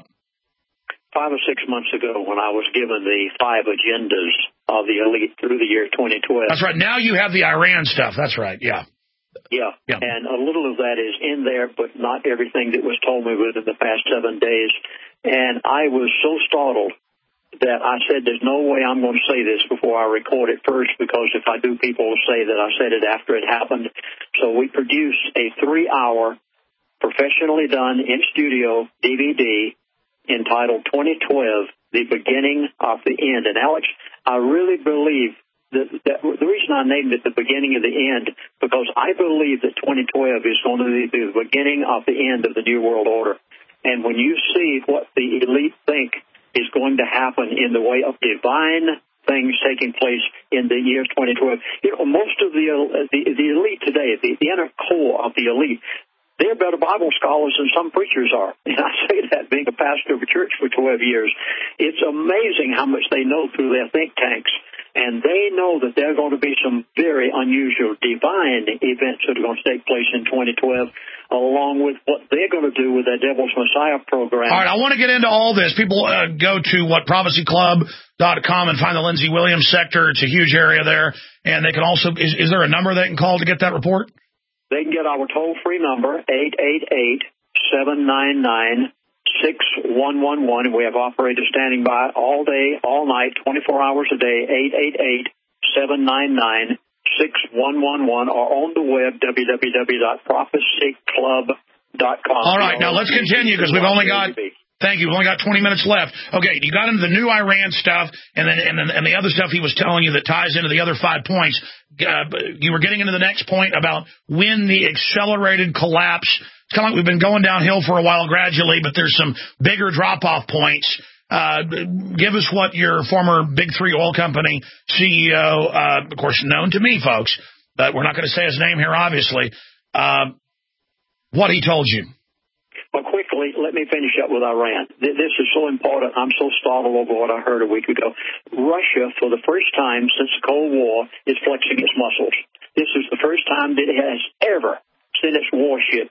Five or six months ago when I was given the five agendas of the elite through the year twenty twelve. That's right. Now you have the Iran stuff. That's right. Yeah. Yeah. yeah. And a little of that is in there, but not everything that was told me within the past seven days. And I was so startled that I said, there's no way I'm going to say this before I record it first, because if I do, people will say that I said it after it happened. So we produced a three-hour, professionally done, in-studio D V D entitled twenty twelve, The Beginning of the End. And, Alex, I really believe that, that the reason I named it The Beginning of the End, because I believe that twenty twelve is going to be the beginning of the end of the New World Order. And when you see what the elite think is going to happen in the way of divine things taking place in the year twenty twelve, you know, most of the, uh, the, the elite today, the, the inner core of the elite, they're better Bible scholars than some preachers are. And I say that being a pastor of a church for twelve years. It's amazing how much they know through their think tanks. And they know that there are going to be some very unusual divine events that are going to take place in twenty twelve, along with what they're going to do with their Devil's Messiah program. All right, I want to get into all this. People uh, go to, what, prophecy club dot com and find the Lindsey Williams sector. It's a huge area there. And they can also, is, is there a number they can call to get that report? They can get our toll-free number, eight eight eight, seven nine nine, six one one one. And we have operators standing by all day, all night, twenty-four hours a day, eight eight eight, seven nine nine, six one one one, or on the web, w w w dot prophecy club dot com. All right, now let's continue, because we've only got... Thank you. We've only got twenty minutes left. Okay, you got into the new Iran stuff, and then and, then, and the other stuff he was telling you that ties into the other five points. Uh, you were getting into the next point about when the accelerated collapse. It's kind of like we've been going downhill for a while gradually, but there's some bigger drop-off points. Uh, give us what your former Big Three oil company C E O, uh, of course, known to me, folks, but we're not going to say his name here, obviously, uh, what he told you. But quickly, let me finish up with Iran. This is so important. I'm so startled over what I heard a week ago. Russia, for the first time since the Cold War, is flexing its muscles. This is the first time that it has ever sent its warships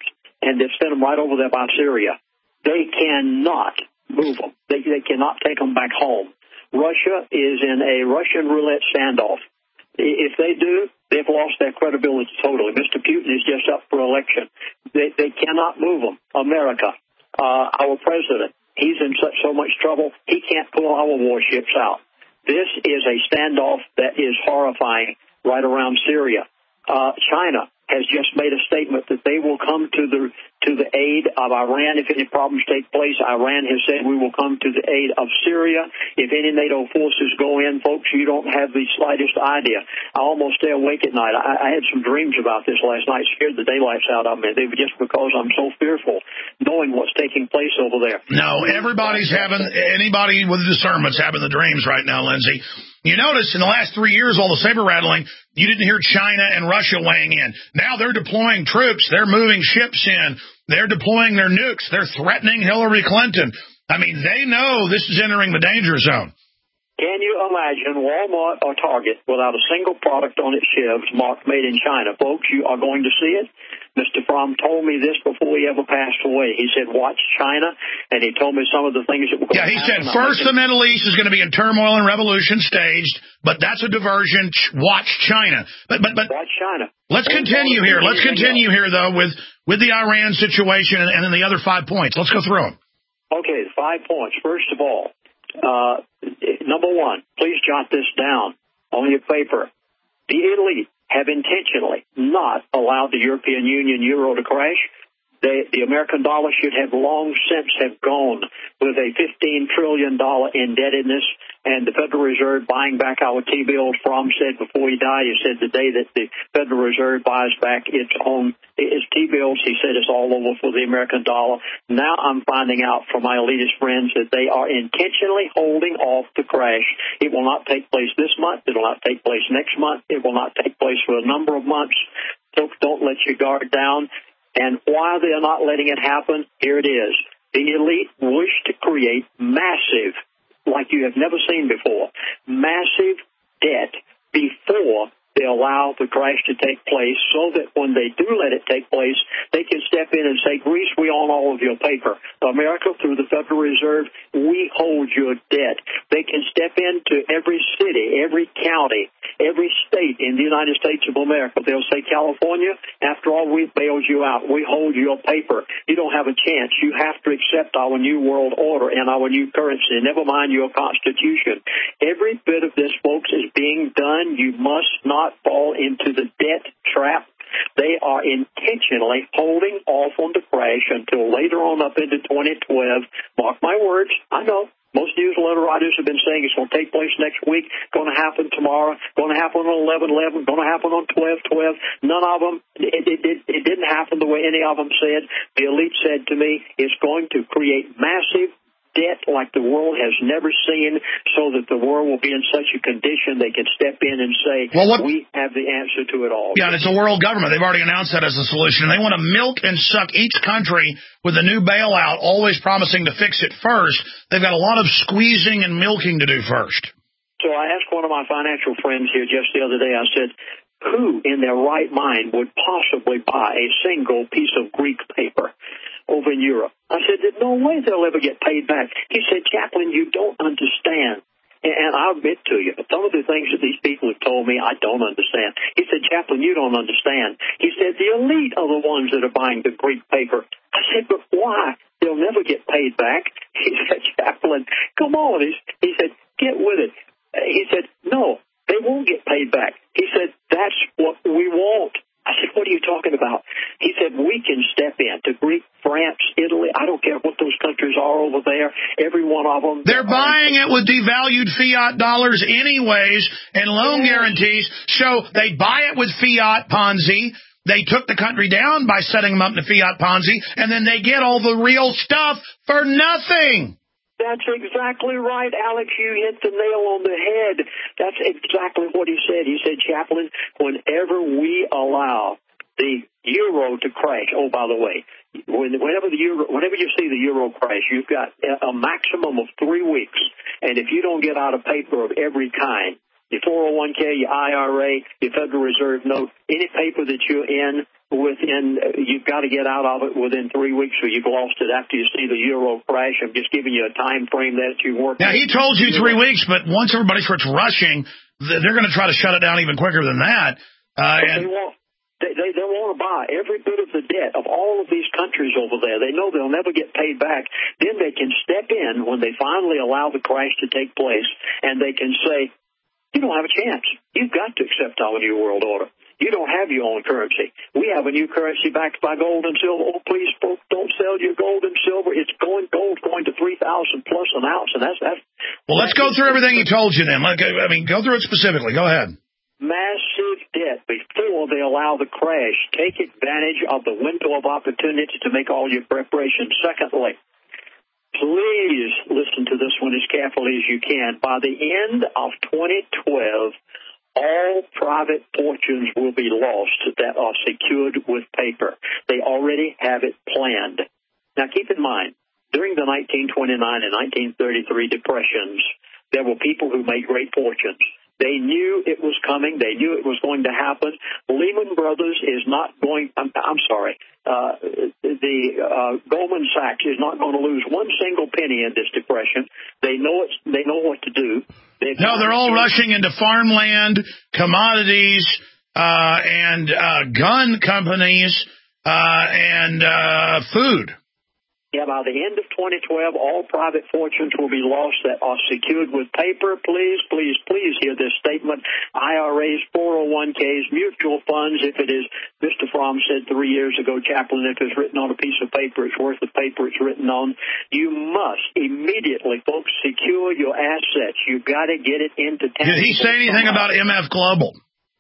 and they've sent them right over there by Syria. They cannot move them. They, they cannot take them back home. Russia is in a Russian roulette standoff. If they do, they've lost their credibility totally. Mister Putin is just up for election. They, they cannot move them. America, uh, our president, he's in such so much trouble, he can't pull our warships out. This is a standoff that is horrifying right around Syria. Uh, China has just made a statement that they will come to the to the aid of Iran if any problems take place. Iran has said we will come to the aid of Syria if any NATO forces go in. Folks, you don't have the slightest idea. I almost stay awake at night. I, I had some dreams about this last night, scared the daylights out of me. They were just because I'm so fearful, knowing what's taking place over there. No, everybody's having, anybody with discernment's having the dreams right now, Lindsay. You notice in the last three years, all the saber rattling, you didn't hear China and Russia weighing in. Now they're deploying troops. They're moving ships in. They're deploying their nukes. They're threatening Hillary Clinton. I mean, they know this is entering the danger zone. Can you imagine Walmart or Target without a single product on its shelves marked made in China? Folks, you are going to see it. Mister Fromm told me this before he ever passed away. He said, watch China, and he told me some of the things that were going yeah, to happen. Yeah, he said, first the Middle East is going to be in turmoil and revolution staged, but that's a diversion. Watch China. But, but, but Watch China. Let's continue here. Let's continue here, though, with, with the Iran situation and, and then the other five points. Let's go through them. Okay, five points. First of all, uh, number one, please jot this down on your paper. The elite have intentionally not allowed the European Union euro to crash. They, the American dollar should have long since have gone with a fifteen trillion dollars indebtedness, and the Federal Reserve buying back our T-bills. Fromm said before he died, he said the day that the Federal Reserve buys back its own its T-bills, he said it's all over for the American dollar. Now I'm finding out from my elitist friends that they are intentionally holding off the crash. It will not take place this month. It will not take place next month. It will not take place for a number of months. Folks, don't let your guard down. And why they are not letting it happen, here it is. The elite wish to create massive, like you have never seen before, massive debt before they allow the crash to take place so that when they do let it take place, they can step in and say, Greece, we own all of your paper. America, through the Federal Reserve, we hold your debt. They can step into every city, every county, every state in the United States of America. They'll say, California, after all, we bailed you out. We hold your paper. You don't have a chance. You have to accept our new world order and our new currency, never mind your Constitution. Every bit of this, folks, is being done. You must not fall into the debt trap. They are intentionally holding off on the crash until later on up into twenty twelve. Mark my words, I know. Most newsletter writers have been saying it's going to take place next week, going to happen tomorrow, going to happen on eleven eleven, going to happen on twelve twelve. None of them, it, it, it, it didn't happen the way any of them said. The elite said to me, it's going to create massive debt like the world has never seen, so that the world will be in such a condition they can step in and say, well, what, we have the answer to it all. Yeah, and it's a world government. They've already announced that as a solution. They want to milk and suck each country with a new bailout, always promising to fix it first. They've got a lot of squeezing and milking to do first. So I asked one of my financial friends here just the other day, I said, who in their right mind would possibly buy a single piece of Greek paper over in Europe? I said, there's no way they'll ever get paid back. He said, Chaplain, you don't understand. And I'll admit to you, some of the things that these people have told me, I don't understand. He said, Chaplain, you don't understand. He said, the elite are the ones that are buying the Greek paper. I said, but why? They'll never get paid back. He said, Chaplain, come on. He, he said, get with it. He said, no, they won't get paid back. He said, that's what we want. I said, what are you talking about? He said, we can step in to Greece, France, Italy. I don't care what those countries are over there. Every one of them. They're buying it with devalued fiat dollars anyways, and loan yes. guarantees. So they buy it with fiat Ponzi. They took the country down by setting them up in the fiat Ponzi, and then they get all the real stuff for nothing. That's exactly right, Alex. You hit the nail on the head. That's exactly what he said. He said, Chaplain, whenever we allow the euro to crash, oh, by the way, whenever the euro, whenever you see the euro crash, you've got a maximum of three weeks. And if you don't get out of paper of every kind, your four oh one K, your I R A, your Federal Reserve note, any paper that you're in within, you've got to get out of it within three weeks or you've lost it after you see the euro crash. I'm just giving you a time frame that you work. Now, he told you three weeks, but once everybody starts rushing, they're going to try to shut it down even quicker than that. Uh, and they want, they, they, they want to buy every bit of the debt of all of these countries over there. They know they'll never get paid back. Then they can step in when they finally allow the crash to take place, and they can say, you don't have a chance. You've got to accept our new world order. You don't have your own currency. We have a new currency backed by gold and silver. Oh, please, folks, don't sell your gold and silver. It's going gold going to three thousand plus an ounce, and that's that's. Well, let's go through everything he told you. Then, like, I mean, go through it specifically. Go ahead. Massive debt before they allow the crash. Take advantage of the window of opportunity to make all your preparations. Secondly, please listen to this one as carefully as you can. By the end of twenty twelve. All private fortunes will be lost that are secured with paper. They already have it planned. Now, keep in mind, during the nineteen twenty-nine and nineteen thirty-three depressions, there were people who made great fortunes. They knew it was coming. They knew it was going to happen. Lehman Brothers is not going, I'm, I'm sorry, uh, the uh, Goldman Sachs is not going to lose one single penny in this depression. They know it's, they know what to do. They've no, they're all rushing into farmland, commodities, uh, and uh, gun companies, uh, and uh, food. Yeah, by the end of twenty twelve, all private fortunes will be lost that are secured with paper. Please, please, please hear this statement. I R As, four oh one Ks, mutual funds, if it is, Mister Fromm said three years ago, Chaplain, if it's written on a piece of paper, it's worth the paper it's written on. You must immediately, folks, secure your assets. You've got to get it into tax. Did he say anything about M F Global?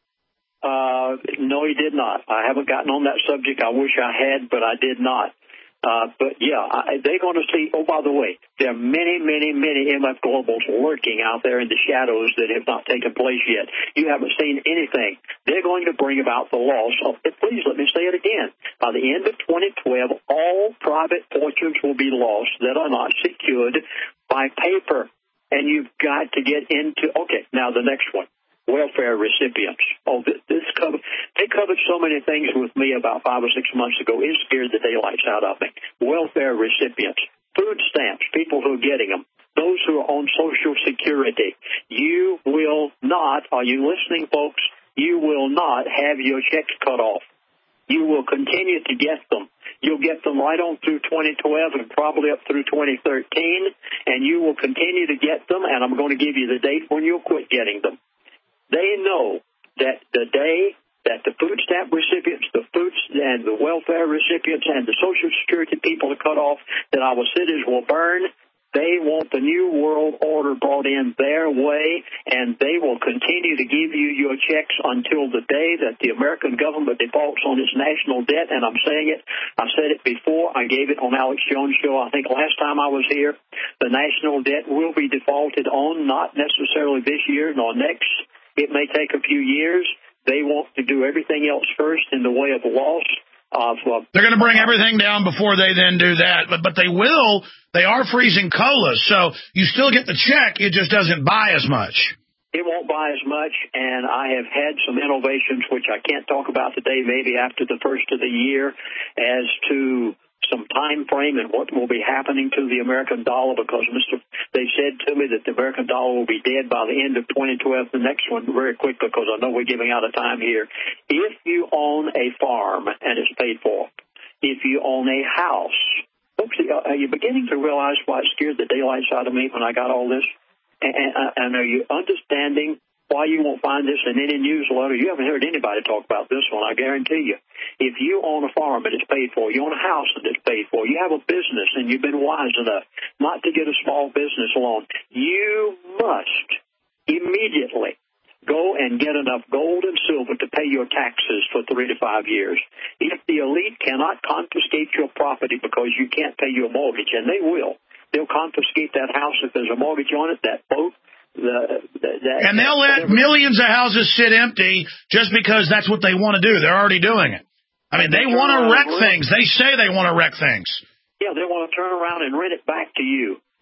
Uh, no, he did not. I haven't gotten on that subject. I wish I had, but I did not. Uh, but, yeah, I, they're going to see, oh, by the way, there are many, many, many M F Globals lurking out there in the shadows that have not taken place yet. You haven't seen anything. They're going to bring about the loss of, please let me say it again. By the end of twenty twelve, all private fortunes will be lost that are not secured by paper. And you've got to get into, okay, now the next one. Welfare recipients. Oh, this, this covered, they covered so many things with me about five or six months ago. It scared the daylights out of me. Welfare recipients, food stamps, people who are getting them, those who are on Social Security. You will not, are you listening, folks? You will not have your checks cut off. You will continue to get them. You'll get them right on through twenty twelve and probably up through twenty thirteen, and you will continue to get them, and I'm going to give you the date when you'll quit getting them. They know that the day that the food stamp recipients, the food and the welfare recipients and the Social Security people are cut off, that our cities will burn. They want the new world order brought in their way, and they will continue to give you your checks until the day that the American government defaults on its national debt. And I'm saying it, I said it before, I gave it on Alex Jones' show, I think last time I was here. The national debt will be defaulted on, not necessarily this year nor next. It may take a few years. They want to do everything else first in the way of loss. Of, uh, They're going to bring everything down before they then do that. But but they will. They are freezing colas, so you still get the check. It just doesn't buy as much. It won't buy as much, and I have had some innovations, which I can't talk about today, maybe after the first of the year, as to some time frame and what will be happening to the American dollar, because Mister they said to me that the American dollar will be dead by the end of twenty twelve. The next one very quick, because I know we're giving out of time here. If you own a farm and it's paid for, if you own a house, folks, are you beginning to realize why it scared the daylights out of me when I got all this? And, and are you understanding why you won't find this in any newsletter? You haven't heard anybody talk about this one, I guarantee you. If you own a farm and it's paid for, you own a house and it's paid for, you have a business and you've been wise enough not to get a small business loan, you must immediately go and get enough gold and silver to pay your taxes for three to five years. If the elite cannot confiscate your property because you can't pay your mortgage, and they will, they'll confiscate that house if there's a mortgage on it, that boat. The, the, the, and they'll let millions of houses sit empty just because that's what they want to do. They're already doing it. I mean, they want to wreck things. They say they want to wreck things. Yeah, they want to turn around and rent it back to you.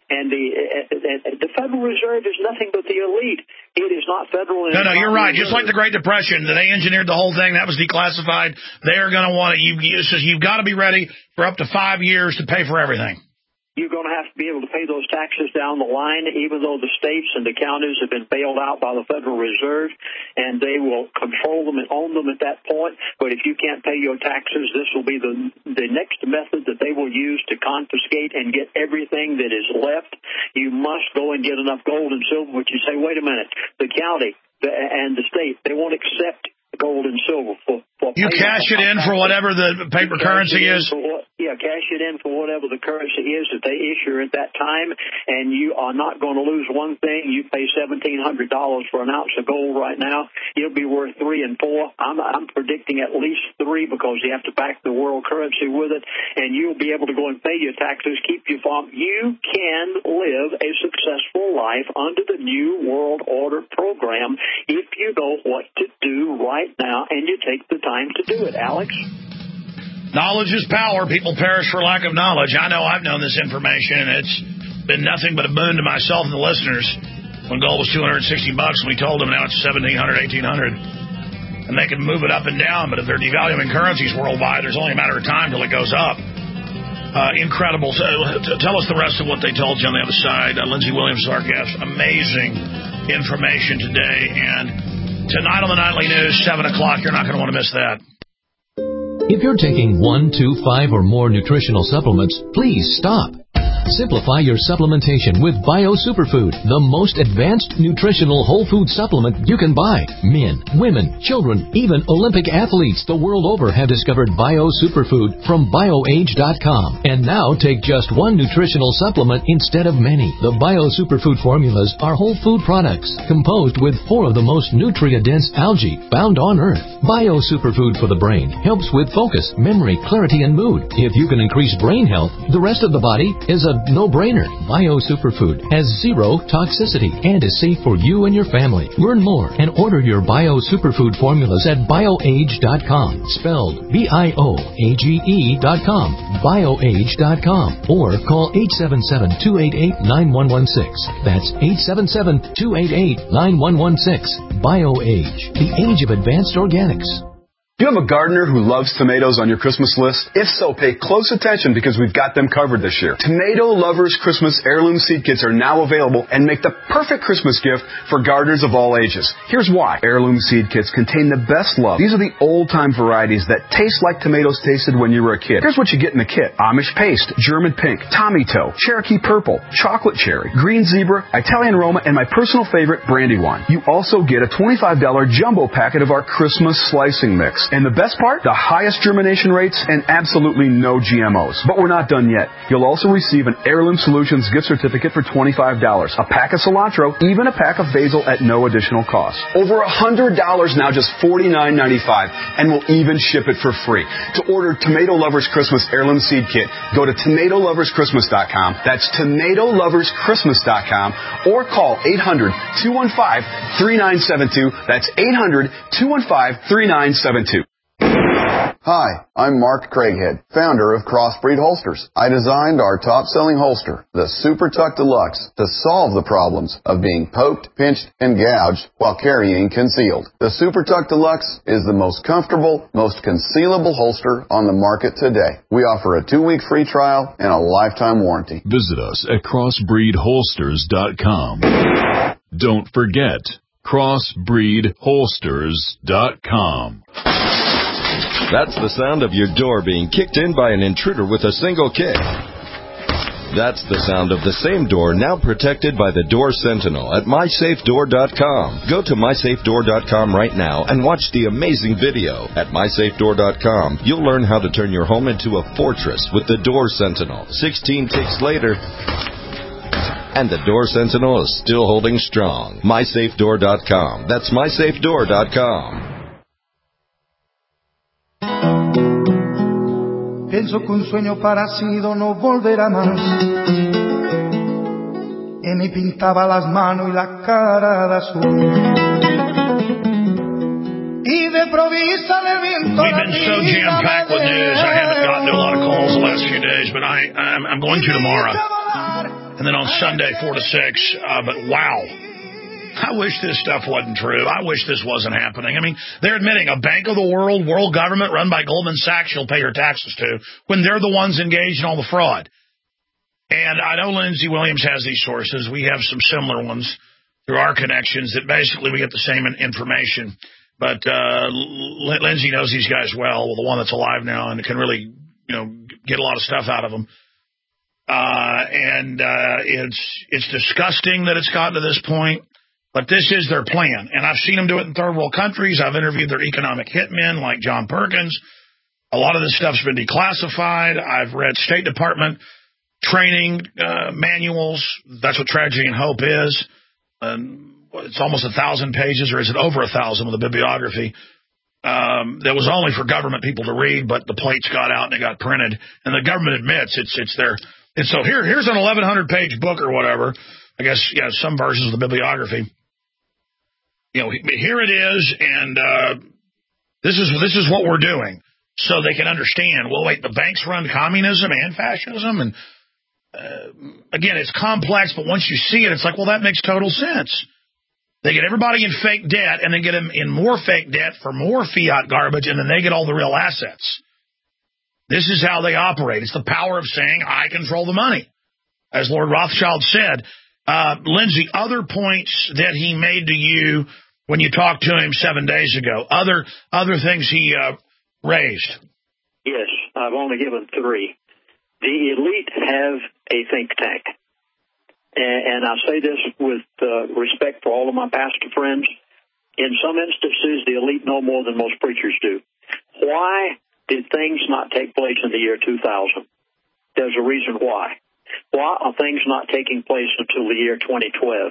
And the uh, the Federal Reserve is nothing but the elite. It is not federal. No, no, you're right. Just like the Great Depression, they engineered the whole thing. That was declassified. They are going to want it. You, you, so you've got to be ready for up to five years to pay for everything. You're going to have to be able to pay those taxes down the line, even though the states and the counties have been bailed out by the Federal Reserve, and they will control them and own them at that point. But if you can't pay your taxes, this will be the the next method that they will use to confiscate and get everything that is left. You must go and get enough gold and silver, but you say, wait a minute, the county and the state, they won't accept gold and silver for, for you cash it in for whatever the paper currency is. What, yeah, cash it in for whatever the currency is that they issue at that time, and you are not going to lose one thing. You pay seventeen hundred dollars for an ounce of gold right now. It'll be worth three and four. I'm, I'm predicting at least three because you have to back the world currency with it, and you'll be able to go and pay your taxes, keep your farm. You can live a successful life under the New World Order program if you know what to do right now, and you take the time to do it, Alex. Knowledge is power. People perish for lack of knowledge. I know I've known this information, and it's been nothing but a boon to myself and the listeners. When gold was two hundred sixty bucks, we told them now it's seventeen hundred, eighteen hundred. And they can move it up and down, but if they're devaluing currencies worldwide, there's only a matter of time till it goes up. Uh, incredible. So, t- tell us the rest of what they told you on the other side. Uh, Lindsey Williams, our guest. Amazing information today, and tonight on the Nightly News, seven o'clock, you're not going to want to miss that. If you're taking one, two, five, or more nutritional supplements, please stop. Simplify your supplementation with Bio Superfood, the most advanced nutritional whole food supplement you can buy. Men, women, children, even Olympic athletes the world over have discovered Bio Superfood from bio age dot com. And now take just one nutritional supplement instead of many. The Bio Superfood formulas are whole food products composed with four of the most nutrient-dense algae found on Earth. Bio Superfood for the brain helps with focus, memory, clarity, and mood. If you can increase brain health, the rest of the body is a no-brainer. Bio Superfood has zero toxicity and is safe for you and your family. Learn more and order your Bio Superfood formulas at bio age dot com. Spelled B I O A G E dot com. bio age dot com. Or call eight seven seven, two eight eight, nine one one six. That's eight seven seven, two eight eight, nine one one six. BioAge, the age of advanced organics. Do you have a gardener who loves tomatoes on your Christmas list? If so, pay close attention because we've got them covered this year. Tomato Lovers Christmas Heirloom Seed Kits are now available and make the perfect Christmas gift for gardeners of all ages. Here's why. Heirloom Seed Kits contain the best love. These are the old-time varieties that taste like tomatoes tasted when you were a kid. Here's what you get in the kit. Amish Paste, German Pink, Tommy Toe, Cherokee Purple, Chocolate Cherry, Green Zebra, Italian Roma, and my personal favorite, Brandywine. You also get a twenty-five dollars jumbo packet of our Christmas slicing mix. And the best part? The highest germination rates and absolutely no G M Os. But we're not done yet. You'll also receive an Heirloom Solutions gift certificate for twenty-five dollars, a pack of cilantro, even a pack of basil at no additional cost. Over one hundred dollars now, just forty-nine ninety-five, and we'll even ship it for free. To order Tomato Lovers Christmas Heirloom Seed Kit, go to tomato lovers christmas dot com. That's tomato lovers christmas dot com, or call eight hundred, two one five, three nine seven two. That's eight hundred, two one five, three nine seven two. Hi, I'm Mark Craighead, founder of Crossbreed Holsters. I designed our top-selling holster, the Super Tuck Deluxe, to solve the problems of being poked, pinched, and gouged while carrying concealed. The Super Tuck Deluxe is the most comfortable, most concealable holster on the market today. We offer a two-week free trial and a lifetime warranty. Visit us at crossbreed holsters dot com. Don't forget, crossbreed holsters dot com. That's the sound of your door being kicked in by an intruder with a single kick. That's the sound of the same door now protected by the Door Sentinel at my safe door dot com. Go to my safe door dot com right now and watch the amazing video. At my safe door dot com, you'll learn how to turn your home into a fortress with the Door Sentinel. sixteen ticks later, and the Door Sentinel is still holding strong. my safe door dot com. That's my safe door dot com. Pienso que un sueño parecido no volverá más. Y me pintaba las manos y la cara de azul. Y de provista del viento. We've been so jam-packed with news. I haven't gotten to a lot of calls the last few days, but I, I'm, I'm going to tomorrow. and then on Sunday, four to six. Uh, but wow. I wish this stuff wasn't true. I wish this wasn't happening. I mean, they're admitting a Bank of the World, world government run by Goldman Sachs you'll pay your taxes to when they're the ones engaged in all the fraud. And I know Lindsey Williams has these sources. We have some similar ones through our connections that basically we get the same information. But uh, Lindsey knows these guys well, well, the one that's alive now, and can really, you know, get a lot of stuff out of them. Uh, and uh, it's it's disgusting that it's gotten to this point. But this is their plan, and I've seen them do it in third world countries. I've interviewed their economic hitmen like John Perkins. A lot of this stuff's been declassified. I've read State Department training uh, manuals. That's what Tragedy and Hope is. Um, it's almost a thousand pages, or is it over a thousand with a bibliography? Um, that was only for government people to read, but the plates got out and it got printed. And the government admits it's it's their. And so here here's an eleven hundred page book or whatever. I guess yeah, some versions of the bibliography. You know, here it is, and uh, this is this is what we're doing, so they can understand. Well, wait, the banks run communism and fascism, and uh, again, it's complex. But once you see it, it's like, well, that makes total sense. They get everybody in fake debt, and then get them in more fake debt for more fiat garbage, and then they get all the real assets. This is how they operate. It's the power of saying, "I control the money," as Lord Rothschild said. Uh, Lindsey, other points that he made to you when you talked to him seven days ago, other other things he uh, raised. Yes, I've only given three. The elite have a think tank. And, and I say this with uh, respect for all of my pastor friends. In some instances, the elite know more than most preachers do. Why did things not take place in the year two thousand? There's a reason why. Why are things not taking place until the year twenty twelve?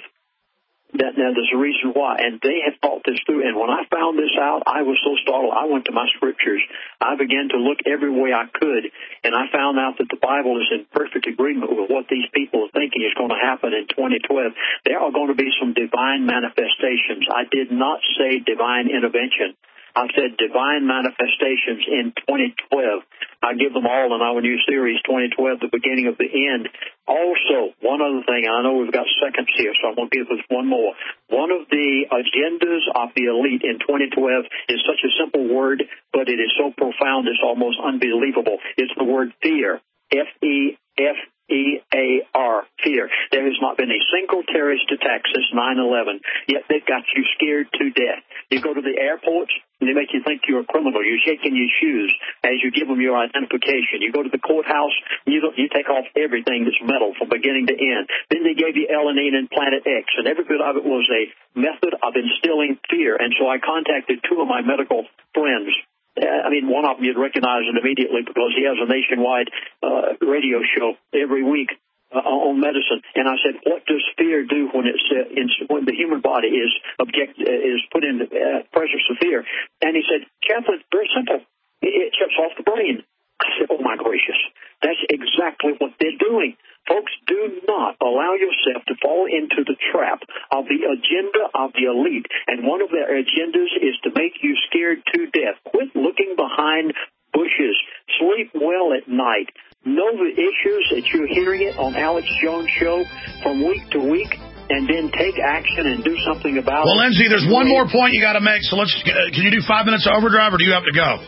That, now, there's a reason why, and they have thought this through. And when I found this out, I was so startled. I went to my scriptures. I began to look every way I could, and I found out that the Bible is in perfect agreement with what these people are thinking is going to happen in twenty twelve. There are going to be some divine manifestations. I did not say divine intervention. I said divine manifestations in twenty twelve. I give them all in our new series, twenty twelve, the beginning of the end. Also, one other thing, and I know we've got seconds here, so I'm going to give us one more. One of the agendas of the elite in twenty twelve is such a simple word, but it is so profound it's almost unbelievable. It's the word fear, F E F E A R, fear. There has not been a single terrorist attack since nine eleven, yet they've got you scared to death. You go to the airports, and they make you think you're a criminal. You're shaking your shoes as you give them your identification. You go to the courthouse, you you take off everything that's metal from beginning to end. Then they gave you Alanine and Planet X, and every bit of it was a method of instilling fear. And so I contacted two of my medical friends. I mean, one of them you'd recognize it immediately because he has a nationwide uh, radio show every week uh, on medicine. And I said, what does fear do when it's uh, in, when the human body is object uh, is put in the uh, presence of fear? And he said, Chaplain, very simple. It, it shuts off the brain. I said, oh, my gracious. That's exactly what they're doing. Folks, do not allow yourself to fall into the trap of the agenda of the elite. And one of their agendas is to make you scared to death. Quit looking behind bushes. Sleep well at night. Know the issues that you're hearing it on Alex Jones' show from week to week, and then take action and do something about well, it. Well, Lindsey, there's one more point you got to make. So let's. Uh, can you do five minutes of overdrive, or do you have to go?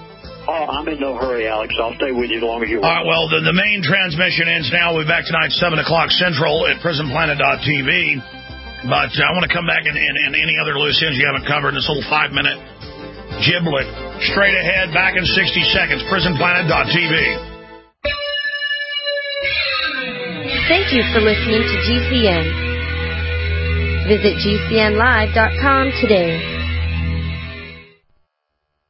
Oh, I'm in no hurry, Alex. I'll stay with you as long as you want. All right, well, the, the main transmission ends now. We'll be back tonight, seven o'clock Central at prison planet dot t v. But uh, I want to come back and, and, and any other loose ends you haven't covered in this little five-minute giblet. Straight ahead, back in sixty seconds, prison planet dot t v. Thank you for listening to G C N. Visit G C N live dot com today.